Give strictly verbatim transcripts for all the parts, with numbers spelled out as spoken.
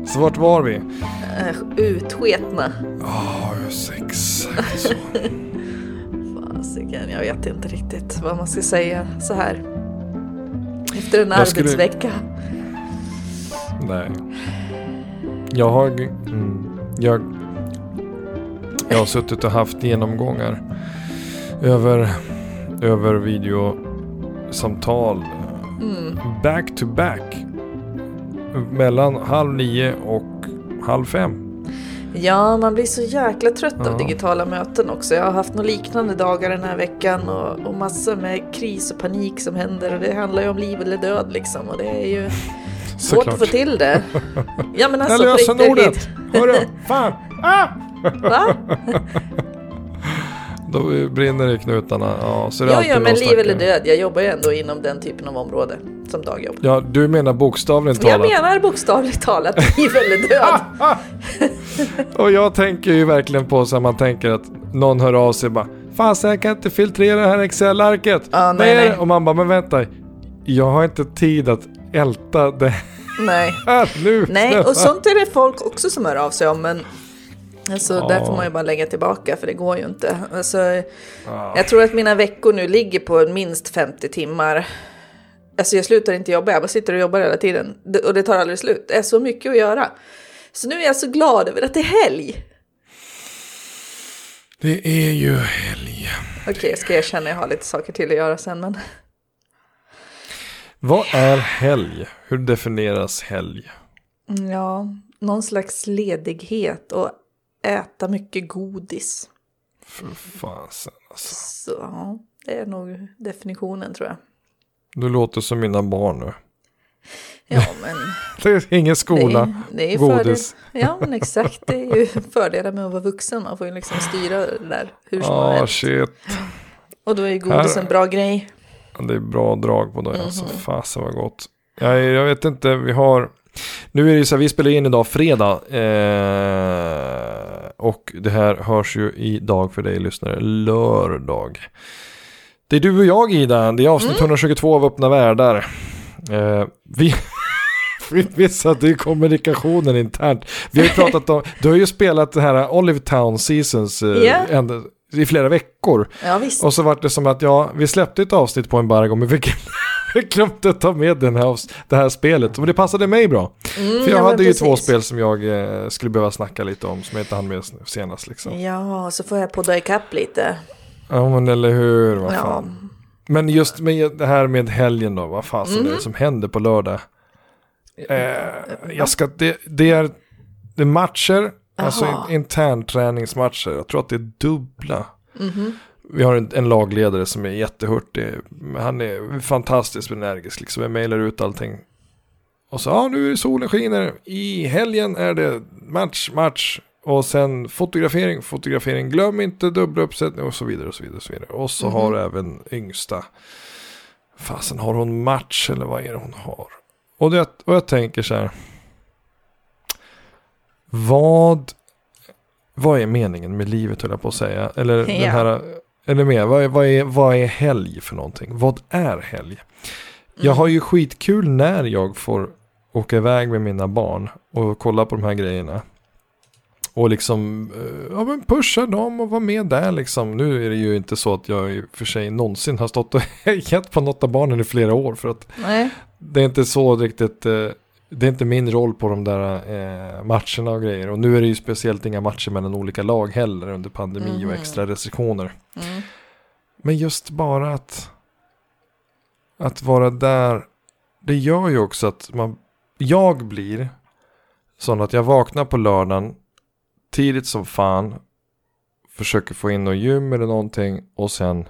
Så vart var vi? Äh, utsketna. Ja, oh, sex. Fasiken, jag vet inte riktigt vad man ska säga så här. Efter en Jag arbetsvecka. Skulle... Nej. Jag har... Mm, jag... Jag har suttit och haft genomgångar över, över videosamtal mm. back to back mellan halv nio och halv fem. Ja, man blir så jäkla trött ja. av digitala möten också. Jag har haft några liknande dagar den här veckan och, och massor med kris och panik som händer. Och det handlar ju om liv eller död liksom. Och det är ju svårt klart. Att få till det. Ja, men alltså, jag löser ordet. Hörru, fan! Ah! Va? Då brinner det i knutarna. Ja, så är det ja, alltid ja, men liv stackare. eller död. Jag jobbar ju ändå inom den typen av område som dagjobb. Ja, du menar bokstavligt talat. Jag menar bokstavligt talat liv eller död. Och jag tänker ju verkligen på så att man tänker att någon hör av sig bara, fan så jag kan inte filtrera det här Excel-arket. Ah, nej, nej. Och man bara, men vänta, jag har inte tid att älta det nej. här nu. Nej, och sånt är det folk också som hör av sig om, men alltså, ja. där får man ju bara lägga tillbaka, för det går ju inte. Alltså, ja. Jag tror att mina veckor nu ligger på minst femtio timmar. Alltså jag slutar inte jobba, jag bara sitter och jobbar hela tiden. Och det tar aldrig slut. Det är så mycket att göra. Så nu är jag så glad över att det är helg. Det är ju helg. Okej, okay, jag ska erkänna, jag har lite saker till att göra sen, men... Vad är helg? Hur definieras helg? Ja, någon slags ledighet och äta mycket godis. För fasen alltså. Så ja, det är nog definitionen, tror jag. Du låter som mina barn nu. Ja, men... det är ingen skola, det är, det är godis. Fördel, ja, men exakt. Det är ju fördelar med att vara vuxen. Man får ju liksom styra det där hur som ah, helst. Shit. Och då är ju godis Här... en bra grej. Det är bra drag på det. Mm-hmm. Alltså, fasen vad gott. Jag, jag vet inte, vi har... Nu är det ju så här, vi spelar in idag fredag. Eh, och det här hörs ju idag för dig lyssnare. Lördag. Det är du och jag, Ida. Det är avsnitt mm. etthundratjugotvå av Öppna världar. Eh, vi... Vi missade ju kommunikationen internt. Vi har ju pratat om... Du har ju spelat det här Olive Town Seasons eh, yeah. ända, i flera veckor. Ja, visst. Och så var det som att ja, vi släppte ett avsnitt på embargo, men vi glömde ta med den här, det här spelet. Men det passade mig bra. Mm, För jag hade ju precis. två spel som jag eh, skulle behöva snacka lite om, som jag inte hann med senast. Liksom. Ja, så får jag podda ikapp lite. Ja, men eller hur? Vad ja. fan. Men just med det här med helgen då, vad fan mm. är det som händer på lördag? Eh, jag ska, det, det, är, det är matcher, Aha. alltså intern träningsmatcher. Jag tror att det är dubbla. Mm-hmm. Vi har en, en lagledare som är jättehurtig. Han är fantastiskt energisk. Liksom. Jag mejlar ut allting. Och så, ja, nu är solen skiner. I helgen är det match, match. Och sen fotografering, fotografering. Glöm inte dubbla uppsättning och så vidare och så vidare. Och så, vidare. Och så mm-hmm. har även yngsta. Fasen, har hon match eller vad är det hon har? Och, det, och jag tänker så här. Vad vad är meningen med livet, höll jag på att säga? Eller, ja. den här, eller mer, vad är, vad, är, vad är helg för någonting? Vad är helg? Mm. Jag har ju skitkul när jag får åka iväg med mina barn och kolla på de här grejerna. Och liksom ja, men pusha dem och vara med där liksom. Nu är det ju inte så att jag i för sig någonsin har stått och gett på något av barnen i flera år. För att Nej. det är inte så riktigt... Eh, det är inte min roll på de där eh, matcherna och grejer. Och nu är det ju speciellt inga matcher mellan olika lag heller under pandemi mm. och extra restriktioner. Mm. Men just bara att att vara där, det gör ju också att man, jag blir sån att jag vaknar på lördagen tidigt som fan, försöker få in någon gym eller någonting och sen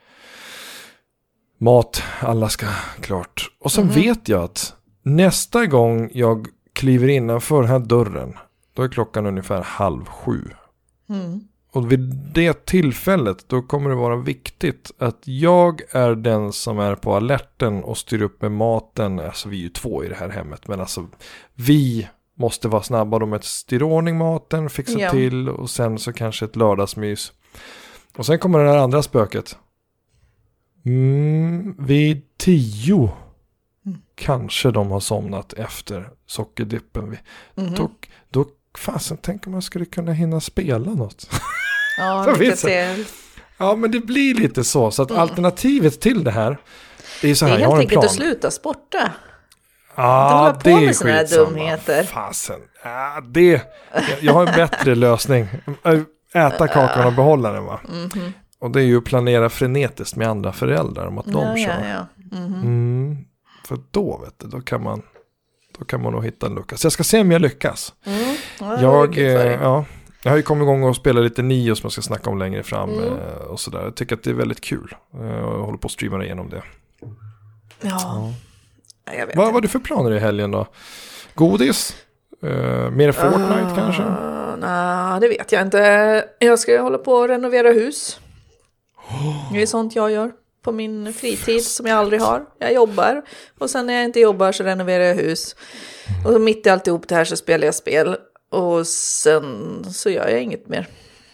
mat, alla ska klart. Och sen mm. vet jag att nästa gång jag kliver innanför den här dörren, då är klockan ungefär halv sju. Mm. Och vid det tillfället, då kommer det vara viktigt att jag är den som är på alerten och styr upp med maten. Alltså vi är ju två i det här hemmet, men alltså vi måste vara snabba med att styra ordning maten, fixa ja. till och sen så kanske ett lördagsmys. Och sen kommer det här andra spöket. Mm, vid tio. kanske de har somnat efter sockerdippen. Mm-hmm. Då, då fasen tänker man skulle kunna hinna spela något. Ja, lycka till. Ja, men det blir lite så. Så att mm. alternativet till det här är så här, det är helt enkelt att sluta sporta. Ja, det är skitsamma. Dumheter. Fasen. Ja, det, jag, jag har en bättre lösning. Äta kakan och behålla den, va? Mm-hmm. Och det är ju att planera frenetiskt med andra föräldrar om att de ja, kör. Ja, ja. Mm-hmm. Mm, för då, vet du, då kan man då kan man nog hitta en lucka. Så jag ska se om jag lyckas. Mm. Ja, jag, eh, ja, jag har ju kommit igång och spela lite Nio som jag ska snacka om längre fram mm. eh, och sådär. Jag tycker att det är väldigt kul. Eh, jag håller på att streama igenom det. Ja. ja. Jag vet vad var det för planer i helgen då? Godis? Eh, mer Fortnite uh, kanske? Nej, det vet jag inte. Jag ska hålla på att renovera hus. Oh. Det är sånt jag gör på min fritid som jag aldrig har. Jag jobbar och sen när jag inte jobbar så renoverar jag hus. Och så mitt i alltihop det här så spelar jag spel. Och sen så gör jag inget mer.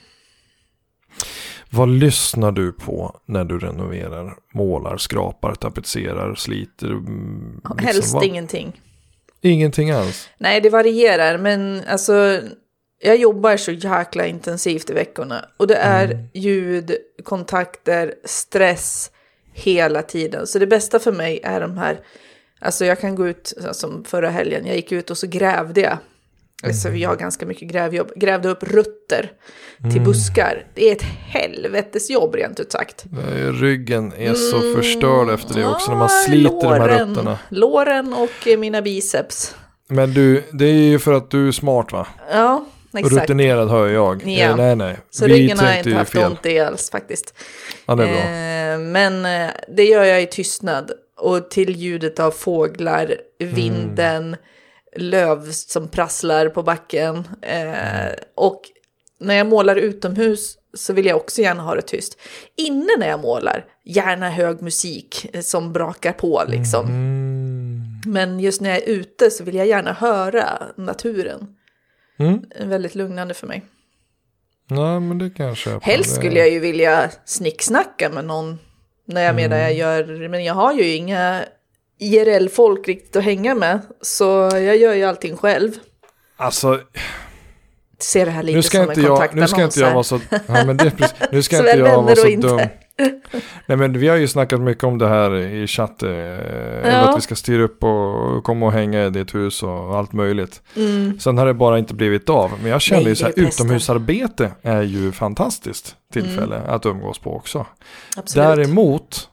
Vad lyssnar du på när du renoverar, målar, skrapar, tapetserar, sliter? Liksom, helst vad? Ingenting. Ingenting alls? Nej, det varierar. Men alltså, jag jobbar så jäkla intensivt i veckorna. Och det är mm. ljud, kontakter, stress hela tiden. Så det bästa för mig är de här... Alltså jag kan gå ut, som förra helgen, jag gick ut och så grävde jag. Alltså vi har ganska mycket grävjobb. Grävde upp rötter till mm. buskar. Det är ett helvetes jobb rent ut sagt. Ryggen är så mm. förstörd efter det också när man sliter låren, de här rötterna. Låren och mina biceps. Men du, det är ju för att du är smart, va? Ja, exakt. Rutinerad hör jag. Ja. Eh, nej, nej. Så vi ryggen har jag inte haft fel. Ont i alls faktiskt. Ja, det är bra. Eh, men eh, det gör jag i tystnad. Och till ljudet av fåglar, vinden... Mm. löv som prasslar på backen eh, och när jag målar utomhus så vill jag också gärna ha det tyst. Inne när jag målar, gärna hög musik som brakar på liksom. Mm. Men just när jag är ute så vill jag gärna höra naturen. Mm. Väldigt lugnande för mig. Nej, men det kanske. Helst skulle jag ju vilja snicksnacka med någon när jag medan jag gör, men jag har ju inga I R L-folk riktigt att hänga med. Så jag gör ju allting själv. Alltså... Ser det här lite som en kontaktannons. Nu ska inte jag vara så... Ja, men det är precis, nu ska inte jag vara så inte. dum. Nej, men vi har ju snackat mycket om det här i chatten. Ja. Att vi ska styra upp och komma och hänga i ditt hus och allt möjligt. Mm. Sen har det bara inte blivit av. Men jag känner Nej, ju så här, utomhusarbete är ju fantastiskt tillfälle mm. att umgås på också. Absolut. Däremot...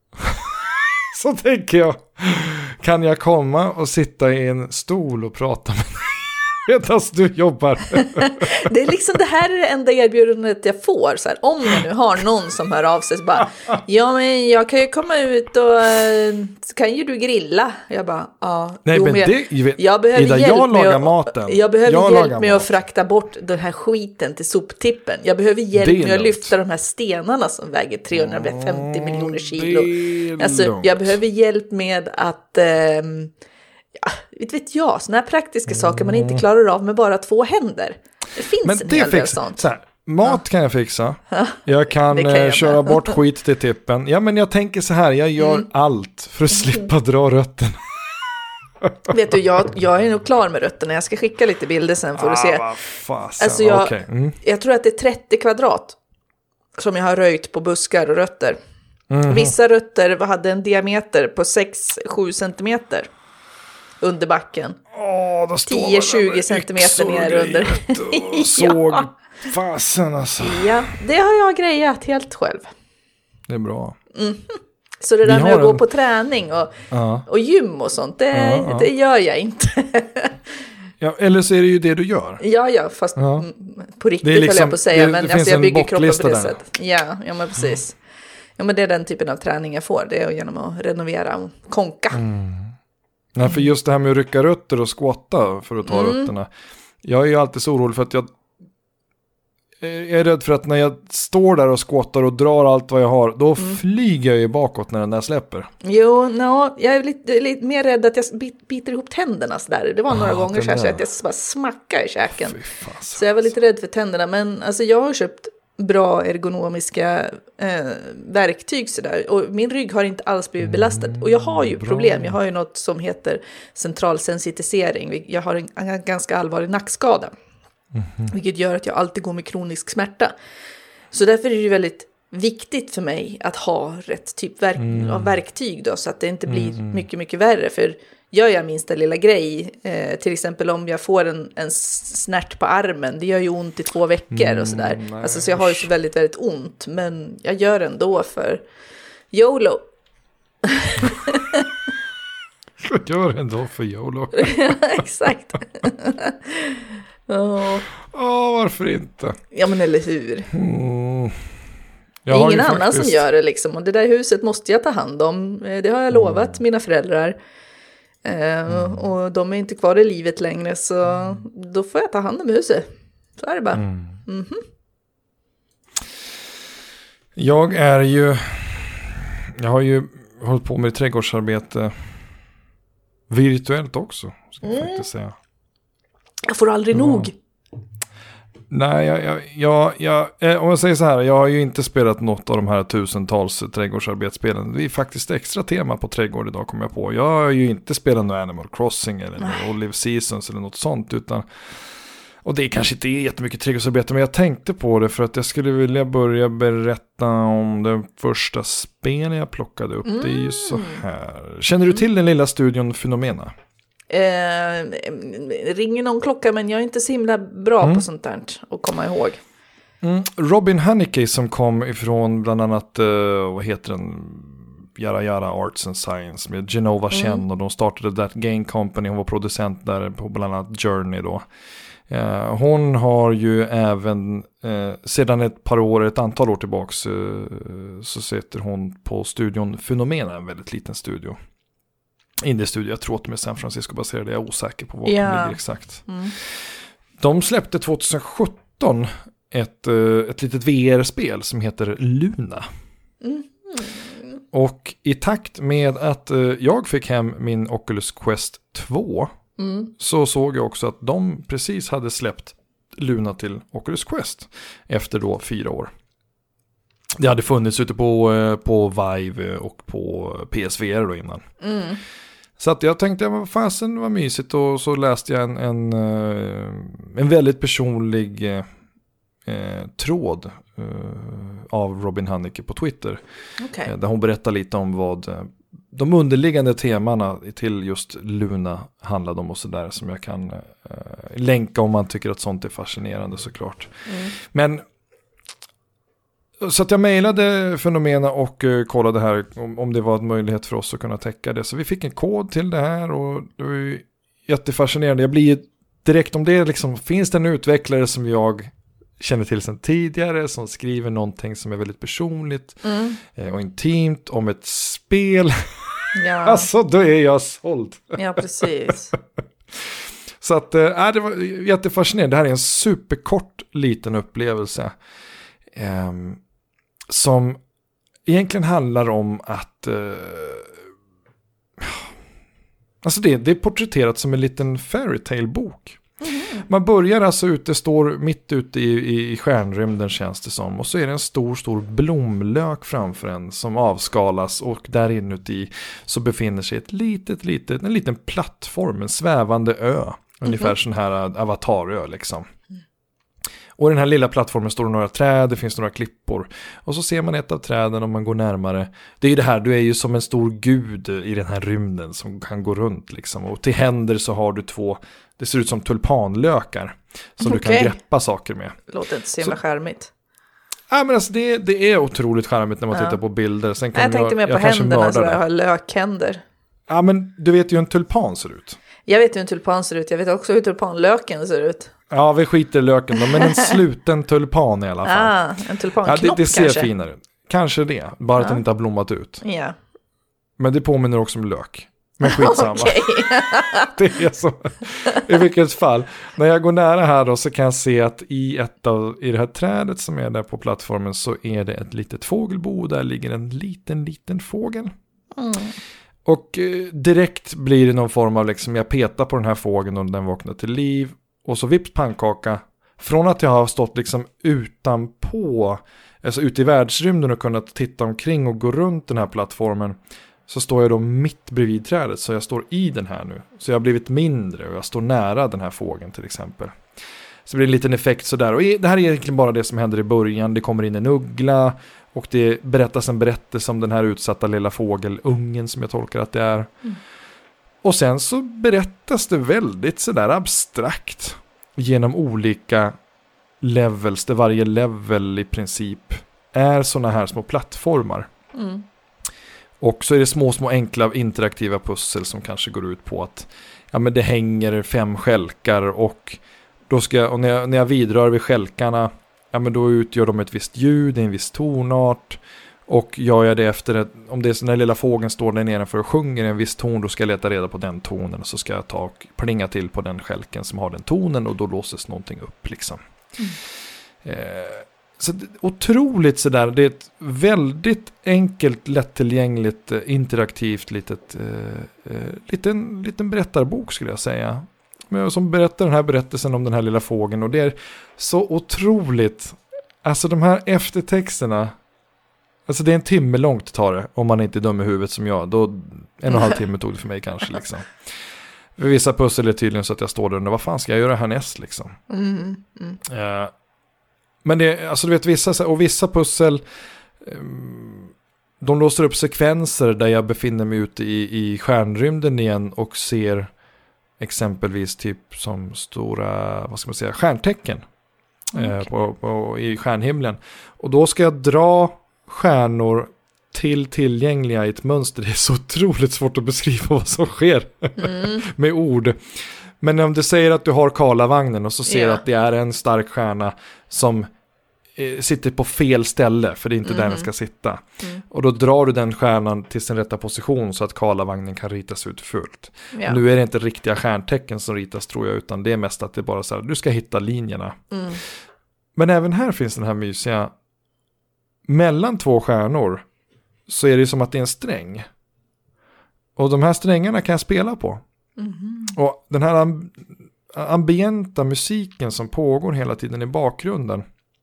Så tänker jag, kan jag komma och sitta i en stol och prata med dig medan du jobbar? Det är liksom det här är det enda erbjudandet jag får. Så här, om jag nu har någon som hör av sig så bara, ja men jag kan ju komma ut och så kan ju du grilla. Jag bara, ja. Nej jo, men jag, det, jag, vet, jag behöver Ida, hjälp jag lagar med maten. Att, jag behöver jag hjälp med mat. att frakta bort den här skiten till soptippen. Jag behöver hjälp med att lyfta de här stenarna som väger trehundrafemtio miljoner kilo. Alltså lugnt. Jag behöver hjälp med att... Ähm, Ja, vet, vet jag, såna här praktiska mm. saker man inte klarar av med bara två händer. Det finns men en det hel del sånt. Så här, mat ja. kan jag fixa. Jag kan, kan jag köra med. bort skit till tippen. Ja, men jag tänker så här, jag gör mm. allt för att slippa dra rötterna. Vet du, jag, jag är nog klar med rötterna. Jag ska skicka lite bilder sen för att se. Ah, fasen. Alltså jag, okay. mm. jag tror att det är trettio kvadrat som jag har röjt på buskar och rötter. Mm. Vissa rötter hade en diameter på sex till sju centimeter. Under backen. Oh, tio till tjugo centimeter ner under. Såg ja. fasen alltså. Ja, det har jag grejat helt själv. Det är bra. Mm. Så det där med att en... gå på träning och, uh. och gym och sånt, det, uh, uh. det gör jag inte. Ja, eller så är det ju det du gör. Ja, ja, fast uh. på riktigt liksom, höll jag på att säga. Det, men det alltså, jag bygger kroppen på det sättet. Ja, ja, men precis. Mm. Ja, men det är den typen av träning jag får. Det är genom att renovera och konka. Mm. Nej, för just det här med att rycka rötter och squatta för att ta mm. rötterna. Jag är ju alltid så orolig för att jag är rädd för att när jag står där och squattar och drar allt vad jag har, då mm. flyger jag ju bakåt när den där släpper. Jo, no, jag är lite, lite mer rädd att jag biter ihop tänderna så där. Det var några ah, gånger så, här, så att jag bara smackar i käken. Så jag var lite rädd för tänderna. Men alltså, jag har köpt bra ergonomiska eh, verktyg sådär. Och min rygg har inte alls blivit belastad. Och jag har ju bra. problem. Jag har ju något som heter central sensitisering. Jag har en, en ganska allvarlig nackskada. Mm-hmm. Vilket gör att jag alltid går med kronisk smärta. Så därför är det väldigt viktigt för mig att ha rätt typ verk- mm. av verktyg då. Så att det inte blir mm. mycket, mycket värre. För gör jag minsta lilla grej, eh, till exempel om jag får en, en snärt på armen, det gör ju ont i två veckor mm, och sådär. Nej. Alltså så jag har ju så väldigt, väldigt ont, men jag gör ändå för YOLO. Jag gör ändå för YOLO. Exakt. Ja, oh. oh, varför inte? Ja, men eller hur? Mm. Det är ingen annan faktiskt... som gör det liksom, och det där huset måste jag ta hand om. Det har jag lovat mm. mina föräldrar. Mm. Och de är inte kvar i livet längre, så då får jag ta hand om huset. Så är det bara. Mm. Mm-hmm. Jag är ju jag har ju hållit på med trädgårdsarbete virtuellt också, ska jag mm. faktiskt säga. Jag får aldrig mm. nog. Nej, jag, jag, jag, jag, eh, om jag säger så här, jag har ju inte spelat något av de här tusentals trädgårdsarbetsspelen. Det är faktiskt extra tema på trädgård idag, kommer jag på. Jag har ju inte spelat något Animal Crossing eller något Olive Seasons eller något sånt, utan, och det kanske inte är jättemycket trädgårdsarbete, men jag tänkte på det för att jag skulle vilja börja berätta om den första spelen jag plockade upp. Mm. Det är ju så här. Känner du till den lilla studion Fenomena? Eh, ringer någon klocka, men jag är inte så himla bra mm. på sånt där att komma ihåg. Mm. Robin Haneke som kom ifrån bland annat, uh, vad heter den, Yara Yara Arts and Science med Genova Chen mm. och de startade That Game Company, hon var producent där på bland annat Journey då. Uh, hon har ju även uh, sedan ett par år, ett antal år tillbaks uh, så sitter hon på studion Fenomena, en väldigt liten studio. Indie-studio, jag tror att de är San Francisco-baserade, jag är osäker på vad yeah. de ligger exakt. Mm. De släppte tjugosjutton ett, ett litet V R-spel som heter Luna. Mm. Och i takt med att jag fick hem min Oculus Quest två mm. så såg jag också att de precis hade släppt Luna till Oculus Quest efter då fyra år. Det hade funnits ute på, på Vive och på P S V R då innan. Mm. Så att jag tänkte, vad fasen var mysigt, och så läste jag en, en, en väldigt personlig eh, tråd eh, av Robin Haneke på Twitter. Okay. Eh, där hon berättar lite om vad eh, de underliggande temana till just Luna handlade om och sådär, som jag kan eh, länka om man tycker att sånt är fascinerande såklart. Mm. Men så att jag mejlade Fenomena och uh, kollade här om, om det var en möjlighet för oss att kunna täcka det. Så vi fick en kod till det här, och det var ju jättefascinerande. Jag blir direkt, om det liksom, finns det en utvecklare som jag känner till sedan tidigare som skriver någonting som är väldigt personligt mm. eh, och intimt om ett spel. Ja. Alltså, då är jag såld. Ja, precis. Så att, äh, det var jättefascinerande. Det här är en superkort liten upplevelse. Um, som egentligen handlar om att uh, alltså det, det är porträtterat som en liten fairytale-bok. Mm. Man börjar alltså ute, står mitt ute i, i stjärnrymden känns det som, och så är det en stor, stor blomlök framför en som avskalas, och där inuti så befinner sig ett litet, litet, en liten plattform, en svävande ö, mm. ungefär sån här avatarö liksom. Och den här lilla plattformen står det några träd, det finns några klippor. Och så ser man ett av träden om man går närmare. Det är ju det här, du är ju som en stor gud i den här rymden som kan gå runt liksom. Och till händer så har du två, det ser ut som tulpanlökar som okay. du kan greppa saker med. Låter inte så himla skärmigt. Ja, men alltså det, det är otroligt skärmigt när man ja. tittar på bilder. Sen kan jag tänkte mer på jag händerna så jag har lökhänder. Ja, men du vet ju hur en tulpan ser ut. Jag vet hur en tulpan ser ut, jag vet också hur tulpanlöken ser ut. Ja, vi skiter i löken då, men en sluten tulpan i alla fall. Ah, en tulpanknopp ja, det, det ser kanske. finare ut. Kanske det, bara ja. att den inte har blommat ut. Ja. Men det påminner också om lök. Men skitsamma. Det är så. I vilket fall, när jag går nära här då så kan jag se att i, ett av, i det här trädet som är där på plattformen så är det ett litet fågelbo. Där ligger en liten, liten fågel. Mm. Och eh, direkt blir det någon form av liksom, jag petar på den här fågeln och den vaknar till liv. Och så vips pannkaka Från att jag har stått liksom utanpå, alltså ute i världsrymden och kunnat titta omkring och gå runt den här plattformen, så står jag då mitt bredvid trädet, så jag står i den här nu. Så jag har blivit mindre och jag står nära den här fågeln till exempel. Så det blir en liten effekt sådär. Och det här är egentligen bara det som händer i början. Det kommer in en uggla och det berättas en berättelse om den här utsatta lilla fågelungen som jag tolkar att det är. Mm. Och sen så berättas det väldigt sådär abstrakt genom olika levels, där varje level i princip är såna här små plattformar. Mm. Och så är det små, små enkla interaktiva pussel som kanske går ut på att ja, men det hänger fem skälkar och, då ska jag, och när, jag, när jag vidrör vid skälkarna, ja, men då utgör de ett visst ljud, en viss tonart. Och gör jag det efter, ett, om det är så den lilla fågeln står där nere för att sjunger en viss ton, då ska jag leta reda på den tonen och så ska jag ta och plinga till på den skälken som har den tonen och då låses någonting upp liksom. Mm. Eh, så det, otroligt sådär, det är ett väldigt enkelt, lättillgängligt, interaktivt litet, eh, eh, liten, liten berättarbok skulle jag säga. Men som berättar den här berättelsen om den här lilla fågeln, och det är så otroligt, alltså de här eftertexterna. Alltså det är en timme långt tar det, om man inte är dum i huvudet som jag. Då en och en halv timme tog det för mig kanske liksom. För vissa pussel är tydligen så att jag står där och undrar, vad fan ska jag göra härnäst liksom. Mm, mm. Uh, men det, alltså du vet vissa, och vissa pussel, um, de låser upp sekvenser där jag befinner mig ute i, i stjärnrymden igen och ser exempelvis typ som stora, vad ska man säga, stjärntecken okay. uh, på, på, i stjärnhimlen. Och då ska jag dra stjärnor till tillgängliga i ett mönster. Det är så otroligt svårt att beskriva vad som sker mm. med ord. Men om du säger att du har Karlavagnen och så ser yeah. att det är en stark stjärna som eh, sitter på fel ställe, för det är inte mm. där den ska sitta. Mm. Och då drar du den stjärnan till sin rätta position så att Karlavagnen kan ritas ut fullt. Yeah. Nu är det inte riktiga stjärntecken som ritas tror jag, utan det är mest att det bara så här, du ska hitta linjerna. Mm. Men även här finns den här mysiga, mellan två stjärnor så är det som att det är en sträng. Och de här strängarna kan jag spela på. Mm-hmm. Och den här amb- ambienta musiken som pågår hela tiden i bakgrunden,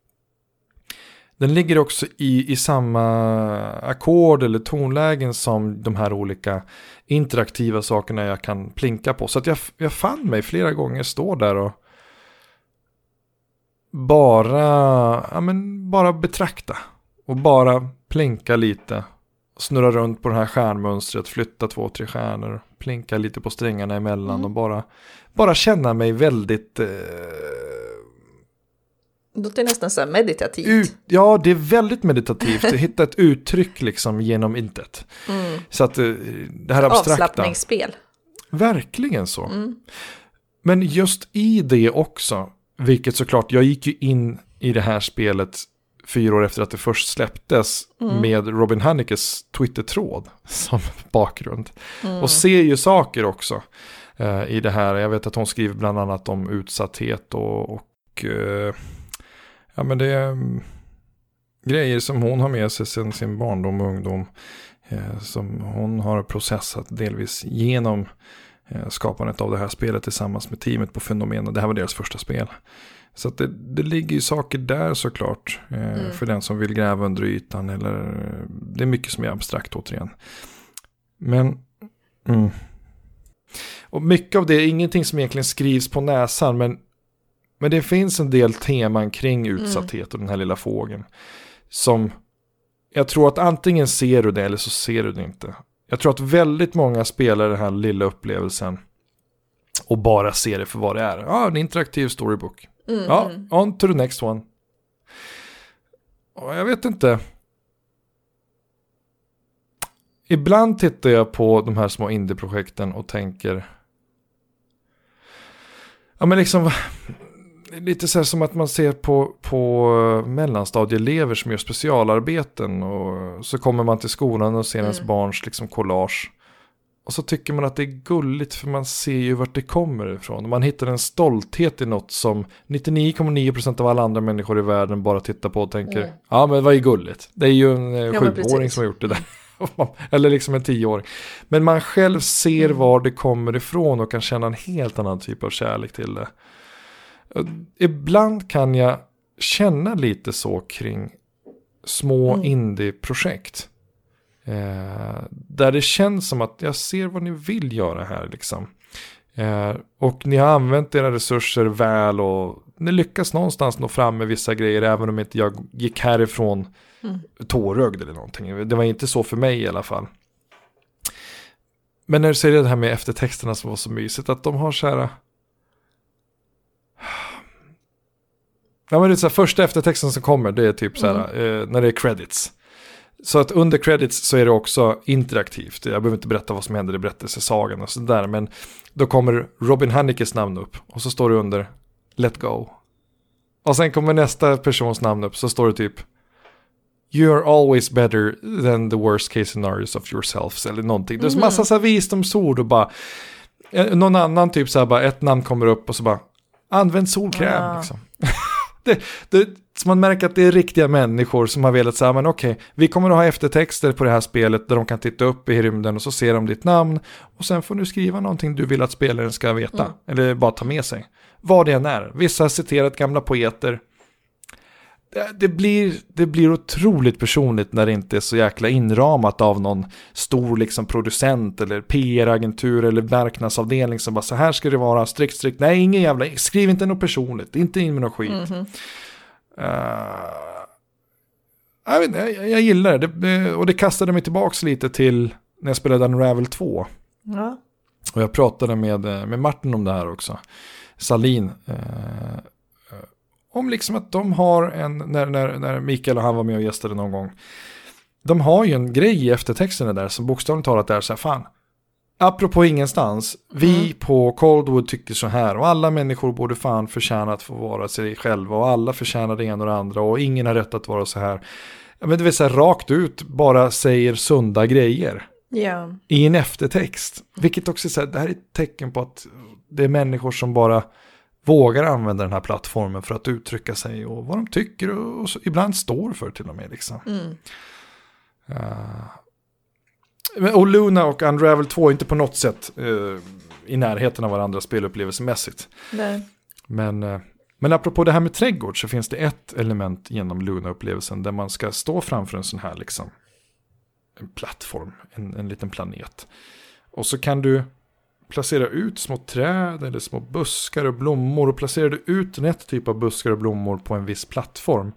den ligger också i, i samma ackord eller tonlägen som de här olika interaktiva sakerna jag kan plinka på. Så att jag, jag fann mig flera gånger stå där och bara, ja men, bara betrakta. Och bara plinka lite. Snurra runt på det här stjärnmönstret. Flytta två, tre stjärnor. Plinka lite på strängarna emellan. Mm. Och bara, bara känna mig väldigt... Eh, det är nästan så här meditativt. Ut, ja, det är väldigt meditativt. Hitta ett uttryck liksom genom intet. Mm. Så att eh, det här abstrakta... Avslappningsspel. Verkligen så. Mm. Men just i det också. Vilket såklart, jag gick ju in i det här spelet... fyra år efter att det först släpptes mm. med Robin Hanekes Twitter-tråd som bakgrund. Mm. Och ser ju saker också eh, i det här. Jag vet att hon skriver bland annat om utsatthet och, och eh, ja men det är um, grejer som hon har med sig sedan sin barndom och ungdom eh, som hon har processat delvis genom eh, skapandet av det här spelet tillsammans med teamet på Fenomen. Det här var deras första spel. Så att det, det ligger ju saker där såklart eh, mm. för den som vill gräva under ytan. Eller, det är mycket som är abstrakt återigen. Men mm. och mycket av det är ingenting som egentligen skrivs på näsan. Men, men det finns en del teman kring utsatthet mm. och den här lilla fågeln. Som jag tror att antingen ser du det eller så ser du det inte. Jag tror att väldigt många spelar den här lilla upplevelsen och bara ser det för vad det är. Ja, ah, en interaktiv storybook. Mm. Ja, on to the next one. Och jag vet inte. Ibland tittar jag på de här små indie-projekten och tänker, ja men liksom lite så här som att man ser på, på mellanstadieelever som gör specialarbeten och så kommer man till skolan och ser mm. ens barns liksom collage. Och så tycker man att det är gulligt för man ser ju vart det kommer ifrån. Man hittar en stolthet i något som nittionio komma nio procent av alla andra människor i världen bara tittar på och tänker, mm. ja men vad är gulligt? Det är ju en ja, sjuåring som har gjort det där. Eller liksom en tioåring. Men man själv ser mm. var det kommer ifrån och kan känna en helt annan typ av kärlek till det. Ibland kan jag känna lite så kring små mm. indie-projekt. Eh, där det känns som att jag ser vad ni vill göra här liksom. Eh, och ni har använt era resurser väl och ni lyckas någonstans nå fram med vissa grejer även om inte jag gick härifrån mm. tårögd eller någonting. Det var inte så för mig i alla fall. Men när du säger det här med eftertexterna som var så mysigt att de har så här... Ja, men det är så här, första eftertexten som kommer det är typ så här mm. eh, när det är credits. Så att under credits så är det också interaktivt. Jag behöver inte berätta vad som händer i berättelsesagan och sådär. Men då kommer Robin Hannikes namn upp. Och så står det under Let Go. Och sen kommer nästa persons namn upp. Så står det typ You are always better than the worst case scenarios of yourselves. Eller någonting. Det är mm-hmm. massa så här visdomsord och bara någon annan typ så här bara ett namn kommer upp och så bara använd solkräm ah. liksom. Det, det, så man märker att det är riktiga människor som har velat säga, men okej, okay, vi kommer att ha eftertexter på det här spelet där de kan titta upp i rymden och så ser de ditt namn och sen får du skriva någonting du vill att spelaren ska veta mm. eller bara ta med sig. Vad det än är. Vissa har citerat gamla poeter. Det, det, blir, det blir otroligt personligt när det inte är så jäkla inramat av någon stor liksom producent eller P R-agentur eller marknadsavdelning som bara så här ska det vara, strikt, strikt. Nej, ingen jävla, skriv inte något personligt, inte in med något skit. Mm-hmm. Uh, jag, vet inte, jag, jag gillar det. det och det kastade mig tillbaks lite till när jag spelade Unravel två. Ja. Och jag pratade med, med Martin om det här också. Salin uh, om liksom att de har en, när, när, när Mikael och han var med och gästade någon gång, de har ju en grej i eftertexterna där som bokstavligt talat är så här, fan, apropå ingenstans, vi mm. på Coldwood tycker så här och alla människor borde fan förtjäna att få vara sig själva och alla förtjänar det ena och det andra och ingen har rätt att vara så här. Men det vill säga rakt ut bara säger sunda grejer yeah. i en eftertext, vilket också är så här, det här är ett tecken på att det är människor som bara vågar använda den här plattformen för att uttrycka sig och vad de tycker och, och så, ibland står för till och med liksom. Mm. Uh, och Luna och Unravel två är inte på något sätt uh, i närheten av varandra spelupplevelsemässigt. Nej. Men, uh, men apropå det här med trädgård så finns det ett element genom Luna-upplevelsen där man ska stå framför en sån här liksom en plattform, en, en liten planet. Och så kan du placera ut små träd eller små buskar och blommor och placerar du ut rätt typ av buskar och blommor på en viss plattform,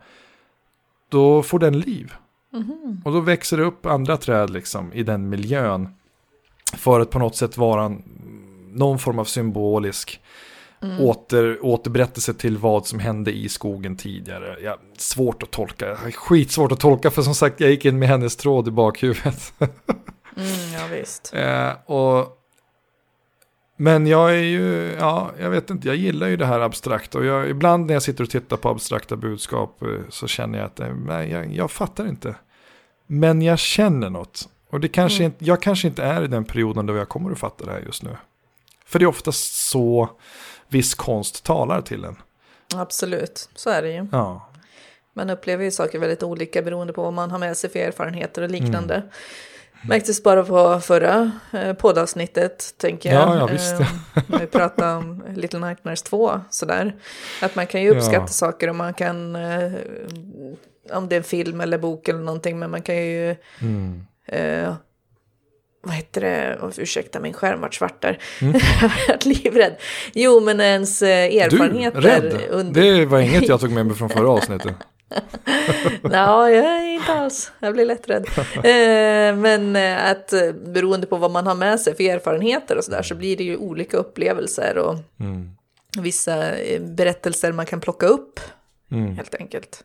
då får den liv. Mm-hmm. Och då växer det upp andra träd liksom i den miljön för att på något sätt vara en, någon form av symbolisk mm. åter, återberättelse till vad som hände i skogen tidigare. Ja, svårt att tolka, skitsvårt att tolka för som sagt jag gick in med hennes tråd i bakhuvudet. mm, ja visst. Eh, och Men jag är ju, ja, jag vet inte, jag gillar ju det här abstrakta och jag, ibland när jag sitter och tittar på abstrakta budskap så känner jag att nej, jag, jag fattar inte. Men jag känner något och det kanske mm. inte, jag kanske inte är i den perioden då jag kommer att fatta det här just nu. För det är oftast så viss konst talar till en. Absolut, så är det ju. Ja. Man upplever ju saker väldigt olika beroende på vad man har med sig för erfarenheter och liknande. Mm. Märktes bara på förra eh, poddavsnittet, tänker jag. Ja, ja, visst. Eh, när vi pratade om Little Nightmares två, sådär. Att man kan ju uppskatta ja. saker och man kan, eh, om det är en film eller bok eller någonting, men man kan ju, mm. eh, vad heter det? Oh, ursäkta, min skärm vart svart där. Mm. Jag har varit livrädd. Jo, men ens eh, erfarenheter. Du, rädd? Under... Det var inget jag tog med mig från förra avsnittet. Nej, jag är inte alls. Jag blir lätt rädd. Eh, men att beroende på vad man har med sig för erfarenheter och sådär så blir det ju olika upplevelser och mm. vissa berättelser man kan plocka upp mm. helt enkelt.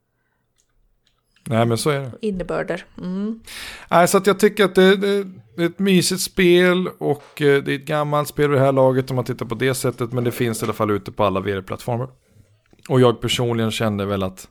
Nej, men så är det. Innebörder. Mm. Nej, så att jag tycker att det, det, det är ett mysigt spel och det är ett gammalt spel vid det här laget om man tittar på det sättet, men det finns i alla fall ute på alla V R-plattformar. Och jag personligen kände väl att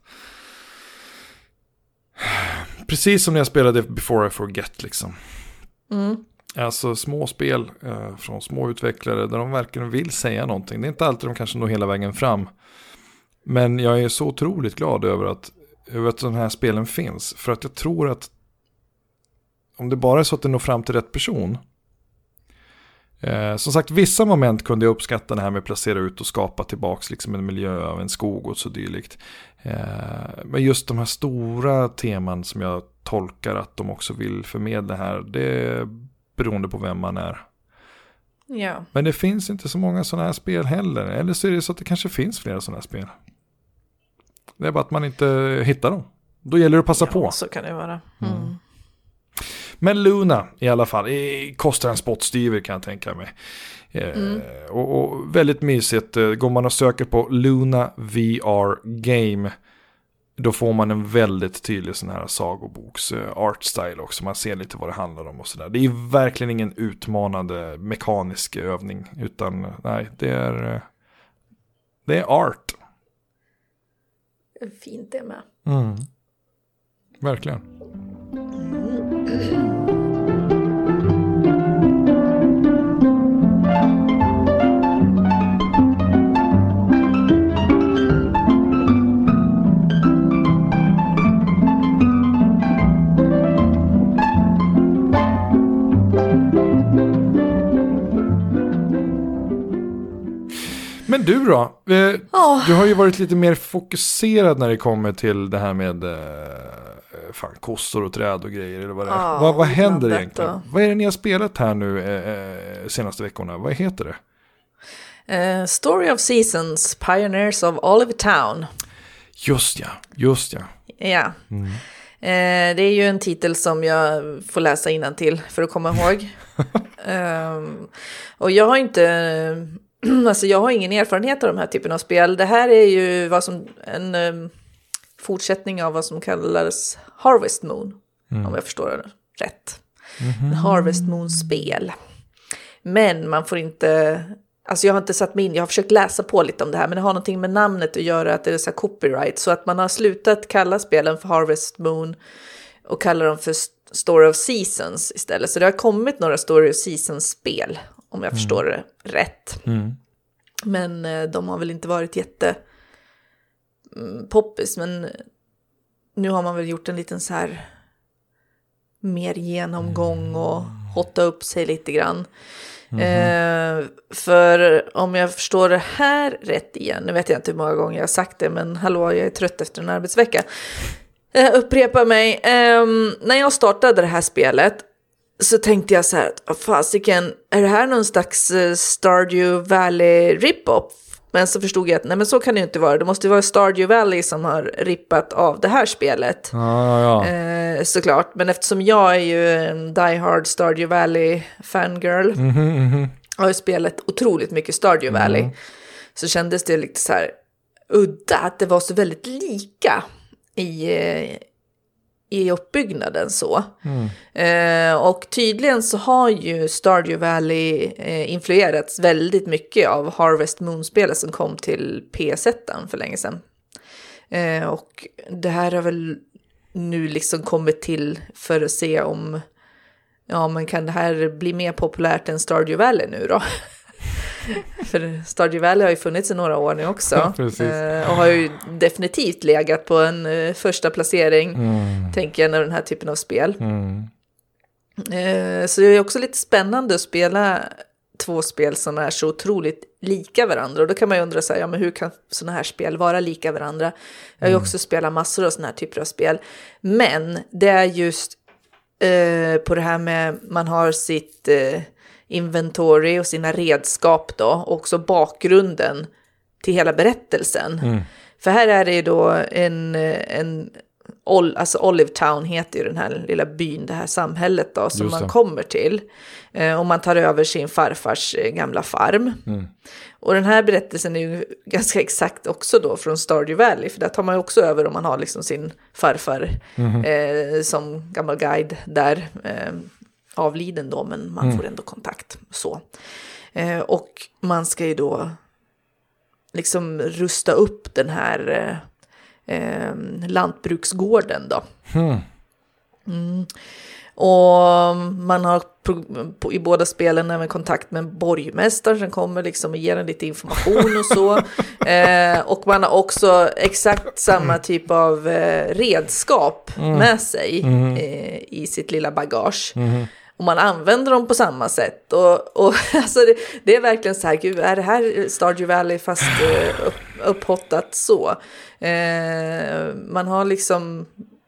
precis som när jag spelade Before I Forget liksom. Mm. Alltså små spel eh, från små utvecklare där de verkligen vill säga någonting. Det är inte alltid de kanske når hela vägen fram. Men jag är så otroligt glad över att, över att de här spelen finns. För att jag tror att om det bara är så att det når fram till rätt person Eh, som sagt, vissa moment kunde jag uppskatta det här med att placera ut och skapa tillbaks liksom en miljö av en skog och så dylikt. Eh, men just de här stora teman som jag tolkar att de också vill förmedla här, det är beroende på vem man är. Ja. Men det finns inte så många sådana här spel heller. Eller så är det så att det kanske finns flera sådana här spel. Det är bara att man inte hittar dem. Då gäller det att passa ja, på. Så kan det vara. Mm. Mm. Men Luna i alla fall kostar en spottstyver kan jag tänka mig. Mm. Eh, och, och väldigt mysigt. Går man och söker på Luna V R Game, då får man en väldigt tydlig sån här sagoboks uh, art style också. Man ser lite vad det handlar om och sådär. Det är verkligen ingen utmanande mekanisk övning, utan nej, det är uh, det är art. Fint det med. Mm. Verkligen. Mm. Men du då? Eh, oh. Du har ju varit lite mer fokuserad när det kommer till det här med eh, fan, kossor och träd och grejer. Eller vad, det är. Oh, vad, vad händer egentligen? Då. Vad är det ni har spelat här nu eh, senaste veckorna? Vad heter det? Uh, Story of Seasons, Pioneers of Olive Town. Just ja, just ja. Ja. Mm. Uh, det är ju en titel som jag får läsa innantill för att komma ihåg. um, och jag har inte... Alltså jag har ingen erfarenhet av de här typen av spel. Det här är ju vad som en um, fortsättning av vad som kallas Harvest Moon. Mm. Om jag förstår det rätt. Mm-hmm. En Harvest Moon-spel. Men man får inte... Alltså jag har inte satt mig in, jag har försökt läsa på lite om det här. Men det har någonting med namnet att göra, att det är så här copyright. Så att man har slutat kalla spelen för Harvest Moon och kallar dem för Story of Seasons istället. Så det har kommit några Story of Seasons-spel, om jag mm. förstår det rätt. Mm. Men eh, de har väl inte varit jätte mm, poppis. Men nu har man väl gjort en liten så här mer genomgång och hotta upp sig lite grann. Mm. Eh, för om jag förstår det här rätt igen, nu vet jag inte hur många gånger jag har sagt det, men hallå, jag är trött efter en arbetsvecka. Jag upprepar mig. Eh, när jag startade det här spelet så tänkte jag så här, fasiken, är det här någon slags uh, Stardew Valley rip-off? Men så förstod jag att nej, men så kan det ju inte vara. Det måste ju vara Stardew Valley som har rippat av det här spelet. Ah, ja. eh, såklart. Men eftersom jag är ju en die-hard Stardew Valley fangirl, mm-hmm, mm-hmm. har ju spelat otroligt mycket Stardew Valley. Mm. Så kändes det lite så här udda att det var så väldigt lika i... Eh, i uppbyggnaden så. Mm. Eh, och tydligen så har ju Stardew Valley eh, influerats väldigt mycket av Harvest Moon-spelet som kom till P S ett för länge sedan. Eh, och det här har väl nu liksom kommit till för att se om ja, men kan det här bli mer populärt än Stardew Valley nu då? För Stardew Valley har ju funnits i några år nu också. eh, och har ju definitivt legat på en eh, första placering, mm. tänker jag, när den här typen av spel. Mm. Eh, så det är också lite spännande att spela två spel som är så otroligt lika varandra. Och då kan man ju undra så här, ja, men hur kan sådana här spel vara lika varandra? Jag har ju mm. också spelat massor av sådana här typer av spel. Men det är just eh, på det här med man har sitt... Eh, inventory och sina redskap då, och också bakgrunden till hela berättelsen. Mm. För här är det ju då en, en alltså Olive Town heter ju den här lilla byn, det här samhället då, som man kommer till. Eh, och man tar över sin farfars eh, gamla farm. Mm. Och den här berättelsen är ju ganska exakt också då från Stardew Valley, för där tar man ju också över om man har liksom sin farfar mm. eh, som gammal guide där. Eh, avliden då, men man mm. får ändå kontakt så. Eh, och man ska ju då liksom rusta upp den här eh, lantbruksgården då. Mm. Mm. Och man har på, på, i båda spelen även kontakt med borgmästaren som kommer liksom och ger en lite information och så. eh, och man har också exakt samma typ av eh, redskap mm. med sig mm. eh, i sitt lilla bagage. Mm. Och man använder dem på samma sätt. Och, och alltså det, det är verkligen så här, gud, är det här Stardew Valley fast eh, upp, upphottat så? Eh, man har liksom...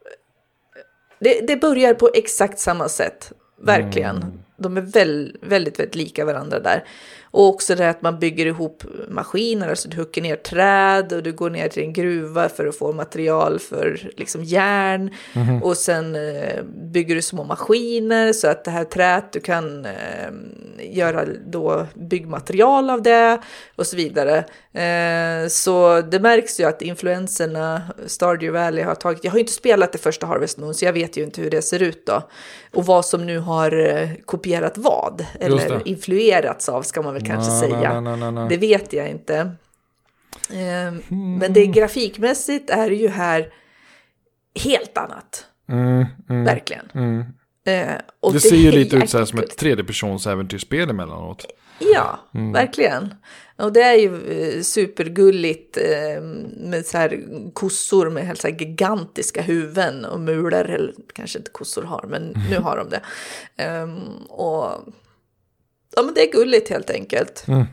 Det, det börjar på exakt samma sätt, verkligen. Mm. De är väl, väldigt, väldigt lika varandra där. Och också det att man bygger ihop maskiner, alltså du huckar ner träd och du går ner till en gruva för att få material för liksom järn. Mm. Och sen eh, bygger du små maskiner så att det här träet, du kan eh, göra då byggmaterial av det och så vidare. Eh, så det märks ju att influenserna Stardew Valley har tagit. Jag har ju inte spelat det första Harvest Moon så jag vet ju inte hur det ser ut då. Och vad som nu har eh, kopierat vad. Eller influerats av ska man väl kanske na, säga. na, na, na. Det vet jag inte. Eh, mm. Men det grafikmässigt är ju här helt annat. Mm, mm, verkligen. Mm. Eh, och det, det ser ju lite ut så här som ett tredjepersons äventyrsspel emellanåt. Ja, mm. verkligen. Och det är ju eh, supergulligt eh, med så här kossor med helt så här gigantiska huvuden och mulor, eller kanske inte kossor har, men mm. nu har de det. Um, och ja, men det är gulligt helt enkelt. Mm.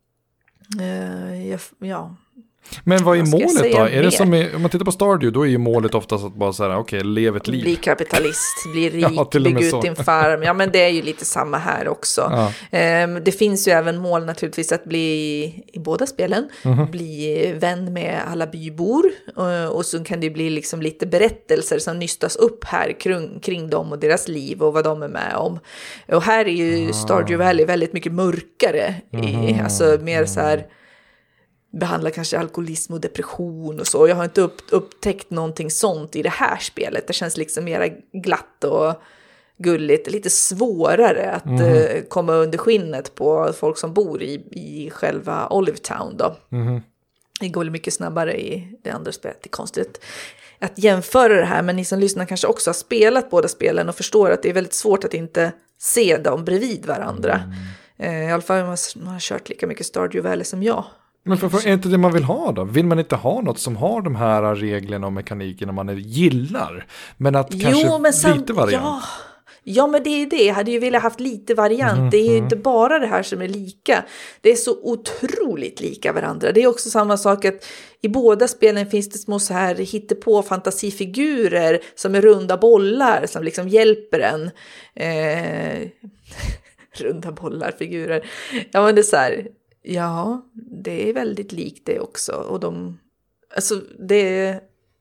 Uh, jag, ja. Men vad är målet då? Är det som är, om man tittar på Stardew, då är ju målet oftast att bara så här, okej, okay, lev ett liv. Bli kapitalist, bli rik, ja, bygga ut din farm. Ja, men det är ju lite samma här också. Ja. Um, det finns ju även mål naturligtvis att bli, i båda spelen, mm-hmm. bli vän med alla bybor. Uh, och så kan det bli liksom lite berättelser som nystas upp här kring, kring dem och deras liv och vad de är med om. Och här är ju ah. Stardew Valley väldigt mycket mörkare. Mm-hmm. I, alltså mer så här... behandlar kanske alkoholism och depression och så. Jag har inte upp, upptäckt någonting sånt i det här spelet. Det känns liksom mer glatt och gulligt. Lite svårare att mm. eh, komma under skinnet på folk som bor i, i själva Olive Town då. Mm. Det går mycket snabbare i det andra spelet. Det är konstigt att jämföra det här, men ni som lyssnar kanske också har spelat båda spelen och förstår att det är väldigt svårt att inte se dem bredvid varandra. Mm. Eh, I alla fall om man har kört lika mycket Stardew Valley som jag. Men för, för, är inte det man vill ha då? Vill man inte ha något som har de här reglerna och mekaniken man gillar? Men att kanske jo, men sam- lite variant. Ja. ja, men det är det. Jag hade ju velat haft lite variant. Mm, det är ju mm. inte bara det här som är lika. Det är så otroligt lika varandra. Det är också samma sak att i båda spelen finns det små så här hittepå fantasifigurer som är runda bollar som liksom hjälper en. Eh, runda bollar, figurer. Ja, men det är så här... Ja, det är väldigt likt det också. Och de, alltså det är,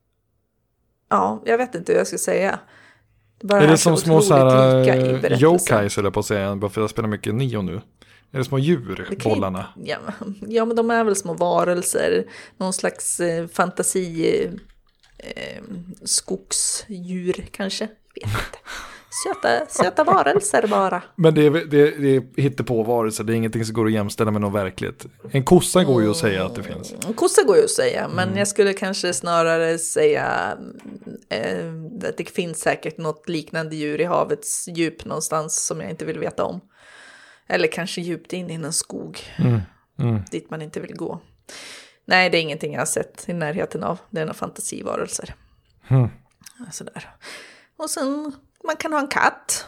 ja, jag vet inte hur jag ska säga. Bara är det som små så här yokais eller på att säga, bara för att jag spelar mycket Nio nu. Är det små djur, det bollarna? Ja, ja, men de är väl små varelser. Någon slags eh, fantasi eh, skogsdjur kanske, jag vet inte. Söta, söta varelser bara. Men det är, det, är, det är hittepå varelser. Det är ingenting som går att jämställa med någon verklighet. En kossa går ju att säga att det finns. En kossa går ju att säga. Men mm. jag skulle kanske snarare säga eh, att det finns säkert något liknande djur i havets djup någonstans som jag inte vill veta om. Eller kanske djupt in i en skog. Mm. Mm. Dit man inte vill gå. Nej, det är ingenting jag har sett i närheten av. Det är några fantasivarelser. Mm. Sådär. Och sen... Man kan ha en katt.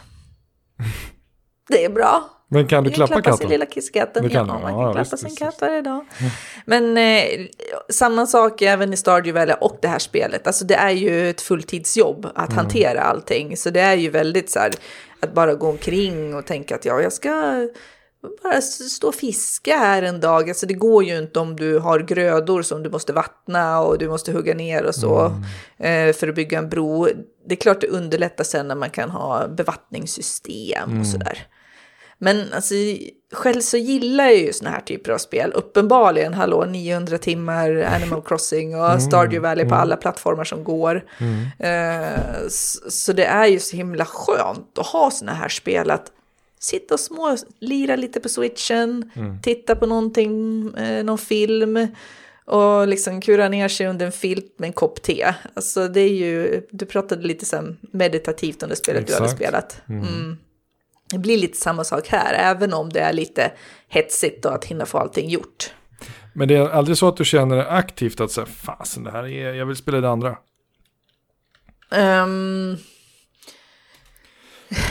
Det är bra. Men kan du klappa katten? Klappa sin lilla kisskatten. Ja, man kan ja, klappa visst, sin visst. katt varje dag. Men eh, samma sak även i Stardew Valley och det här spelet. Alltså det är ju ett fulltidsjobb att mm. hantera allting. Så det är ju väldigt så här att bara gå omkring och tänka att ja, jag ska bara stå och fiska här en dag. Alltså det går ju inte om du har grödor som du måste vattna och du måste hugga ner och så mm. eh, för att bygga en bro. Det är klart det underlättar sen när man kan ha bevattningssystem mm. och sådär. Men alltså, själv så gillar jag ju såna här typer av spel. Uppenbarligen, hallå, niohundra timmar Animal Crossing och mm. Stardew Valley mm. på alla plattformar som går. Mm. Eh, så, så det är ju så himla skönt att ha såna här spel att sitta och små, lira lite på switchen, mm. titta på någonting, eh, någon film och liksom kura ner sig under en filt med en kopp te. Alltså det är ju, du pratade lite så här meditativt om det spelet Exakt. du hade spelat. Mm. Mm. Det blir lite samma sak här, även om det är lite hetsigt och att hinna få allting gjort. Men det är aldrig så att du känner aktivt att säga, fasen det här är, jag vill spela det andra? Um...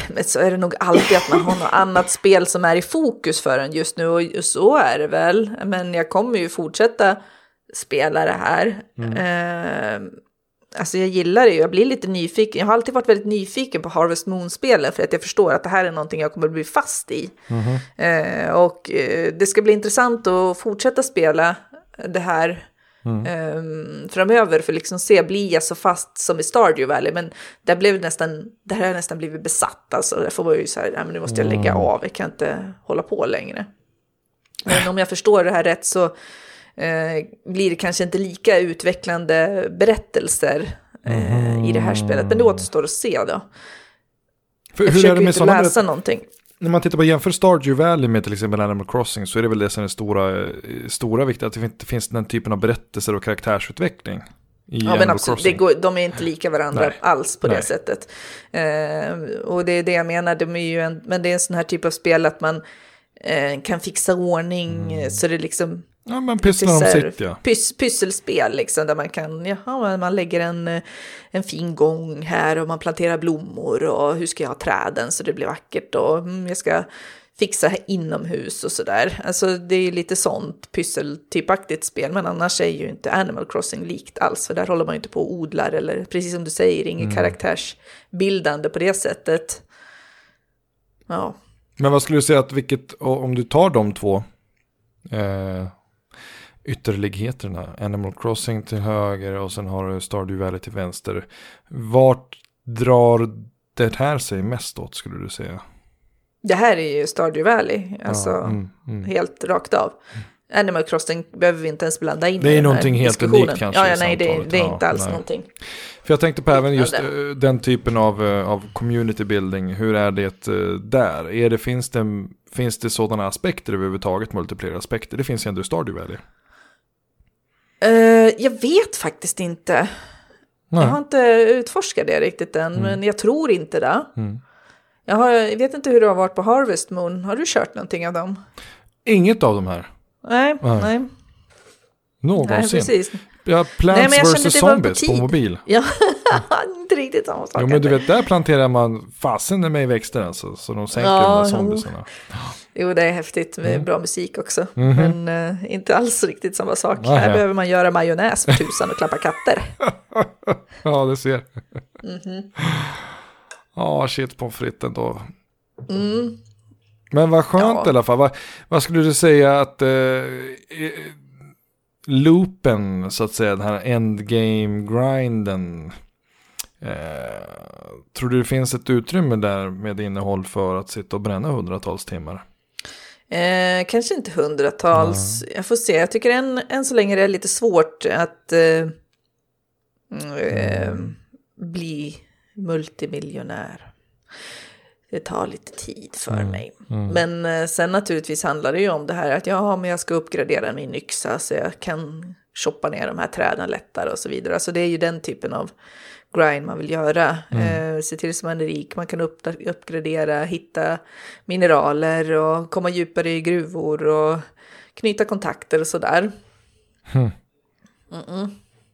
men så är det nog alltid att man har något annat spel som är i fokus för en just nu. Och så är det väl. Men jag kommer ju fortsätta spela det här. Mm. Eh, alltså jag gillar det. Jag blir lite nyfiken. Jag har alltid varit väldigt nyfiken på Harvest Moon-spelen. För att jag förstår att det här är någonting jag kommer bli fast i. Mm. Eh, och eh, det ska bli intressant att fortsätta spela det här. Mm. Um, framöver för liksom se, blir jag så fast som i Stardew Valley, men där blev nästan, där har jag nästan blivit besatt, alltså där får man ju så här, nej, men nu måste jag lägga av, jag kan inte hålla på längre. Men om jag förstår det här rätt så uh, blir det kanske inte lika utvecklande berättelser uh, mm. i det här spelet, men det återstår att se då. För, jag hur försöker är det med inte läsa berätt- någonting. När man tittar på jämför Stardew Valley med till exempel Animal Crossing, så är det väl det som är stora, stora viktigt, att det inte finns den typen av berättelser och karaktärsutveckling i ja, Animal men absolut, Crossing. det går, de är inte lika varandra Nej. alls på Nej. det sättet. Eh, och det är det jag menar, de är ju en, men det är en sån här typ av spel att man eh, kan fixa ordning, mm. så det är liksom... Ja, men pysslar om sitt, ja. Pys, pysselspel liksom, där man kan, jaha, man lägger en, en fin gång här och man planterar blommor och hur ska jag ha träden så det blir vackert och mm, jag ska fixa inomhus och sådär. Alltså det är lite sånt pysseltypaktigt spel, men annars är ju inte Animal Crossing likt alls, för där håller man ju inte på och odlar eller, precis som du säger, inget mm. karaktärsbildande på det sättet. Ja. Men vad skulle du säga att vilket, om du tar de två eh, ytterligheterna, Animal Crossing till höger och sen har du Stardew Valley till vänster, vart drar det här sig mest åt, skulle du säga? Det här är ju Stardew Valley, alltså ja, mm, mm. helt rakt av. Mm. Animal Crossing behöver vi inte ens blanda in. Det är någonting helt unikt kanske. Ja, ja nej, det, det är inte alls ja, någonting. För jag tänkte på även just uh, den typen av, uh, av community building. Hur är det uh, där? Är det, finns, det, finns det sådana aspekter överhuvudtaget, multiplayer-aspekter? Det finns ju ändå i Stardew Valley. Uh, jag vet faktiskt inte. Nej. Jag har inte utforskat det riktigt än, mm. men jag tror inte det. Mm. Jag, har, jag vet inte hur du har varit på Harvest Moon. Har du kört någonting av dem? Inget av dem här. Nej, nej. nej. Någonsin. Nej, precis. Ja, Plants versus. Zombies på, på mobil. Ja, inte riktigt samma sak. Jo, men du vet, där planterar man fasen med i växter alltså, så de sänker ja, de där zombiesarna. Jo, det är häftigt med mm. bra musik också. Mm-hmm. Men uh, inte alls riktigt samma sak. Ah, här ja. behöver man göra majonnäs för tusan och klappa katter. Ja, det ser. Mm-hmm. Ja, shit på fritten då. Mm. Men vad skönt ja. i alla fall. Vad, vad skulle du säga att eh, loopen, så att säga, den här endgame-grinden, eh, tror du det finns ett utrymme där med innehåll för att sitta och bränna hundratals timmar? Eh, kanske inte hundratals. Mm. Jag får se. Jag tycker än, än så länge det är lite svårt att eh, eh, mm. bli multimiljonär. Det tar lite tid för mm, mig. Mm. Men eh, sen naturligtvis handlar det ju om det här att ja, men jag ska uppgradera min yxa så jag kan shoppa ner de här träden lättare och så vidare. Alltså det är ju den typen av grind man vill göra. Mm. Eh, se till som man är rik. Man kan upp, uppgradera, hitta mineraler och komma djupare i gruvor och knyta kontakter och sådär. Mm. Mm-mm.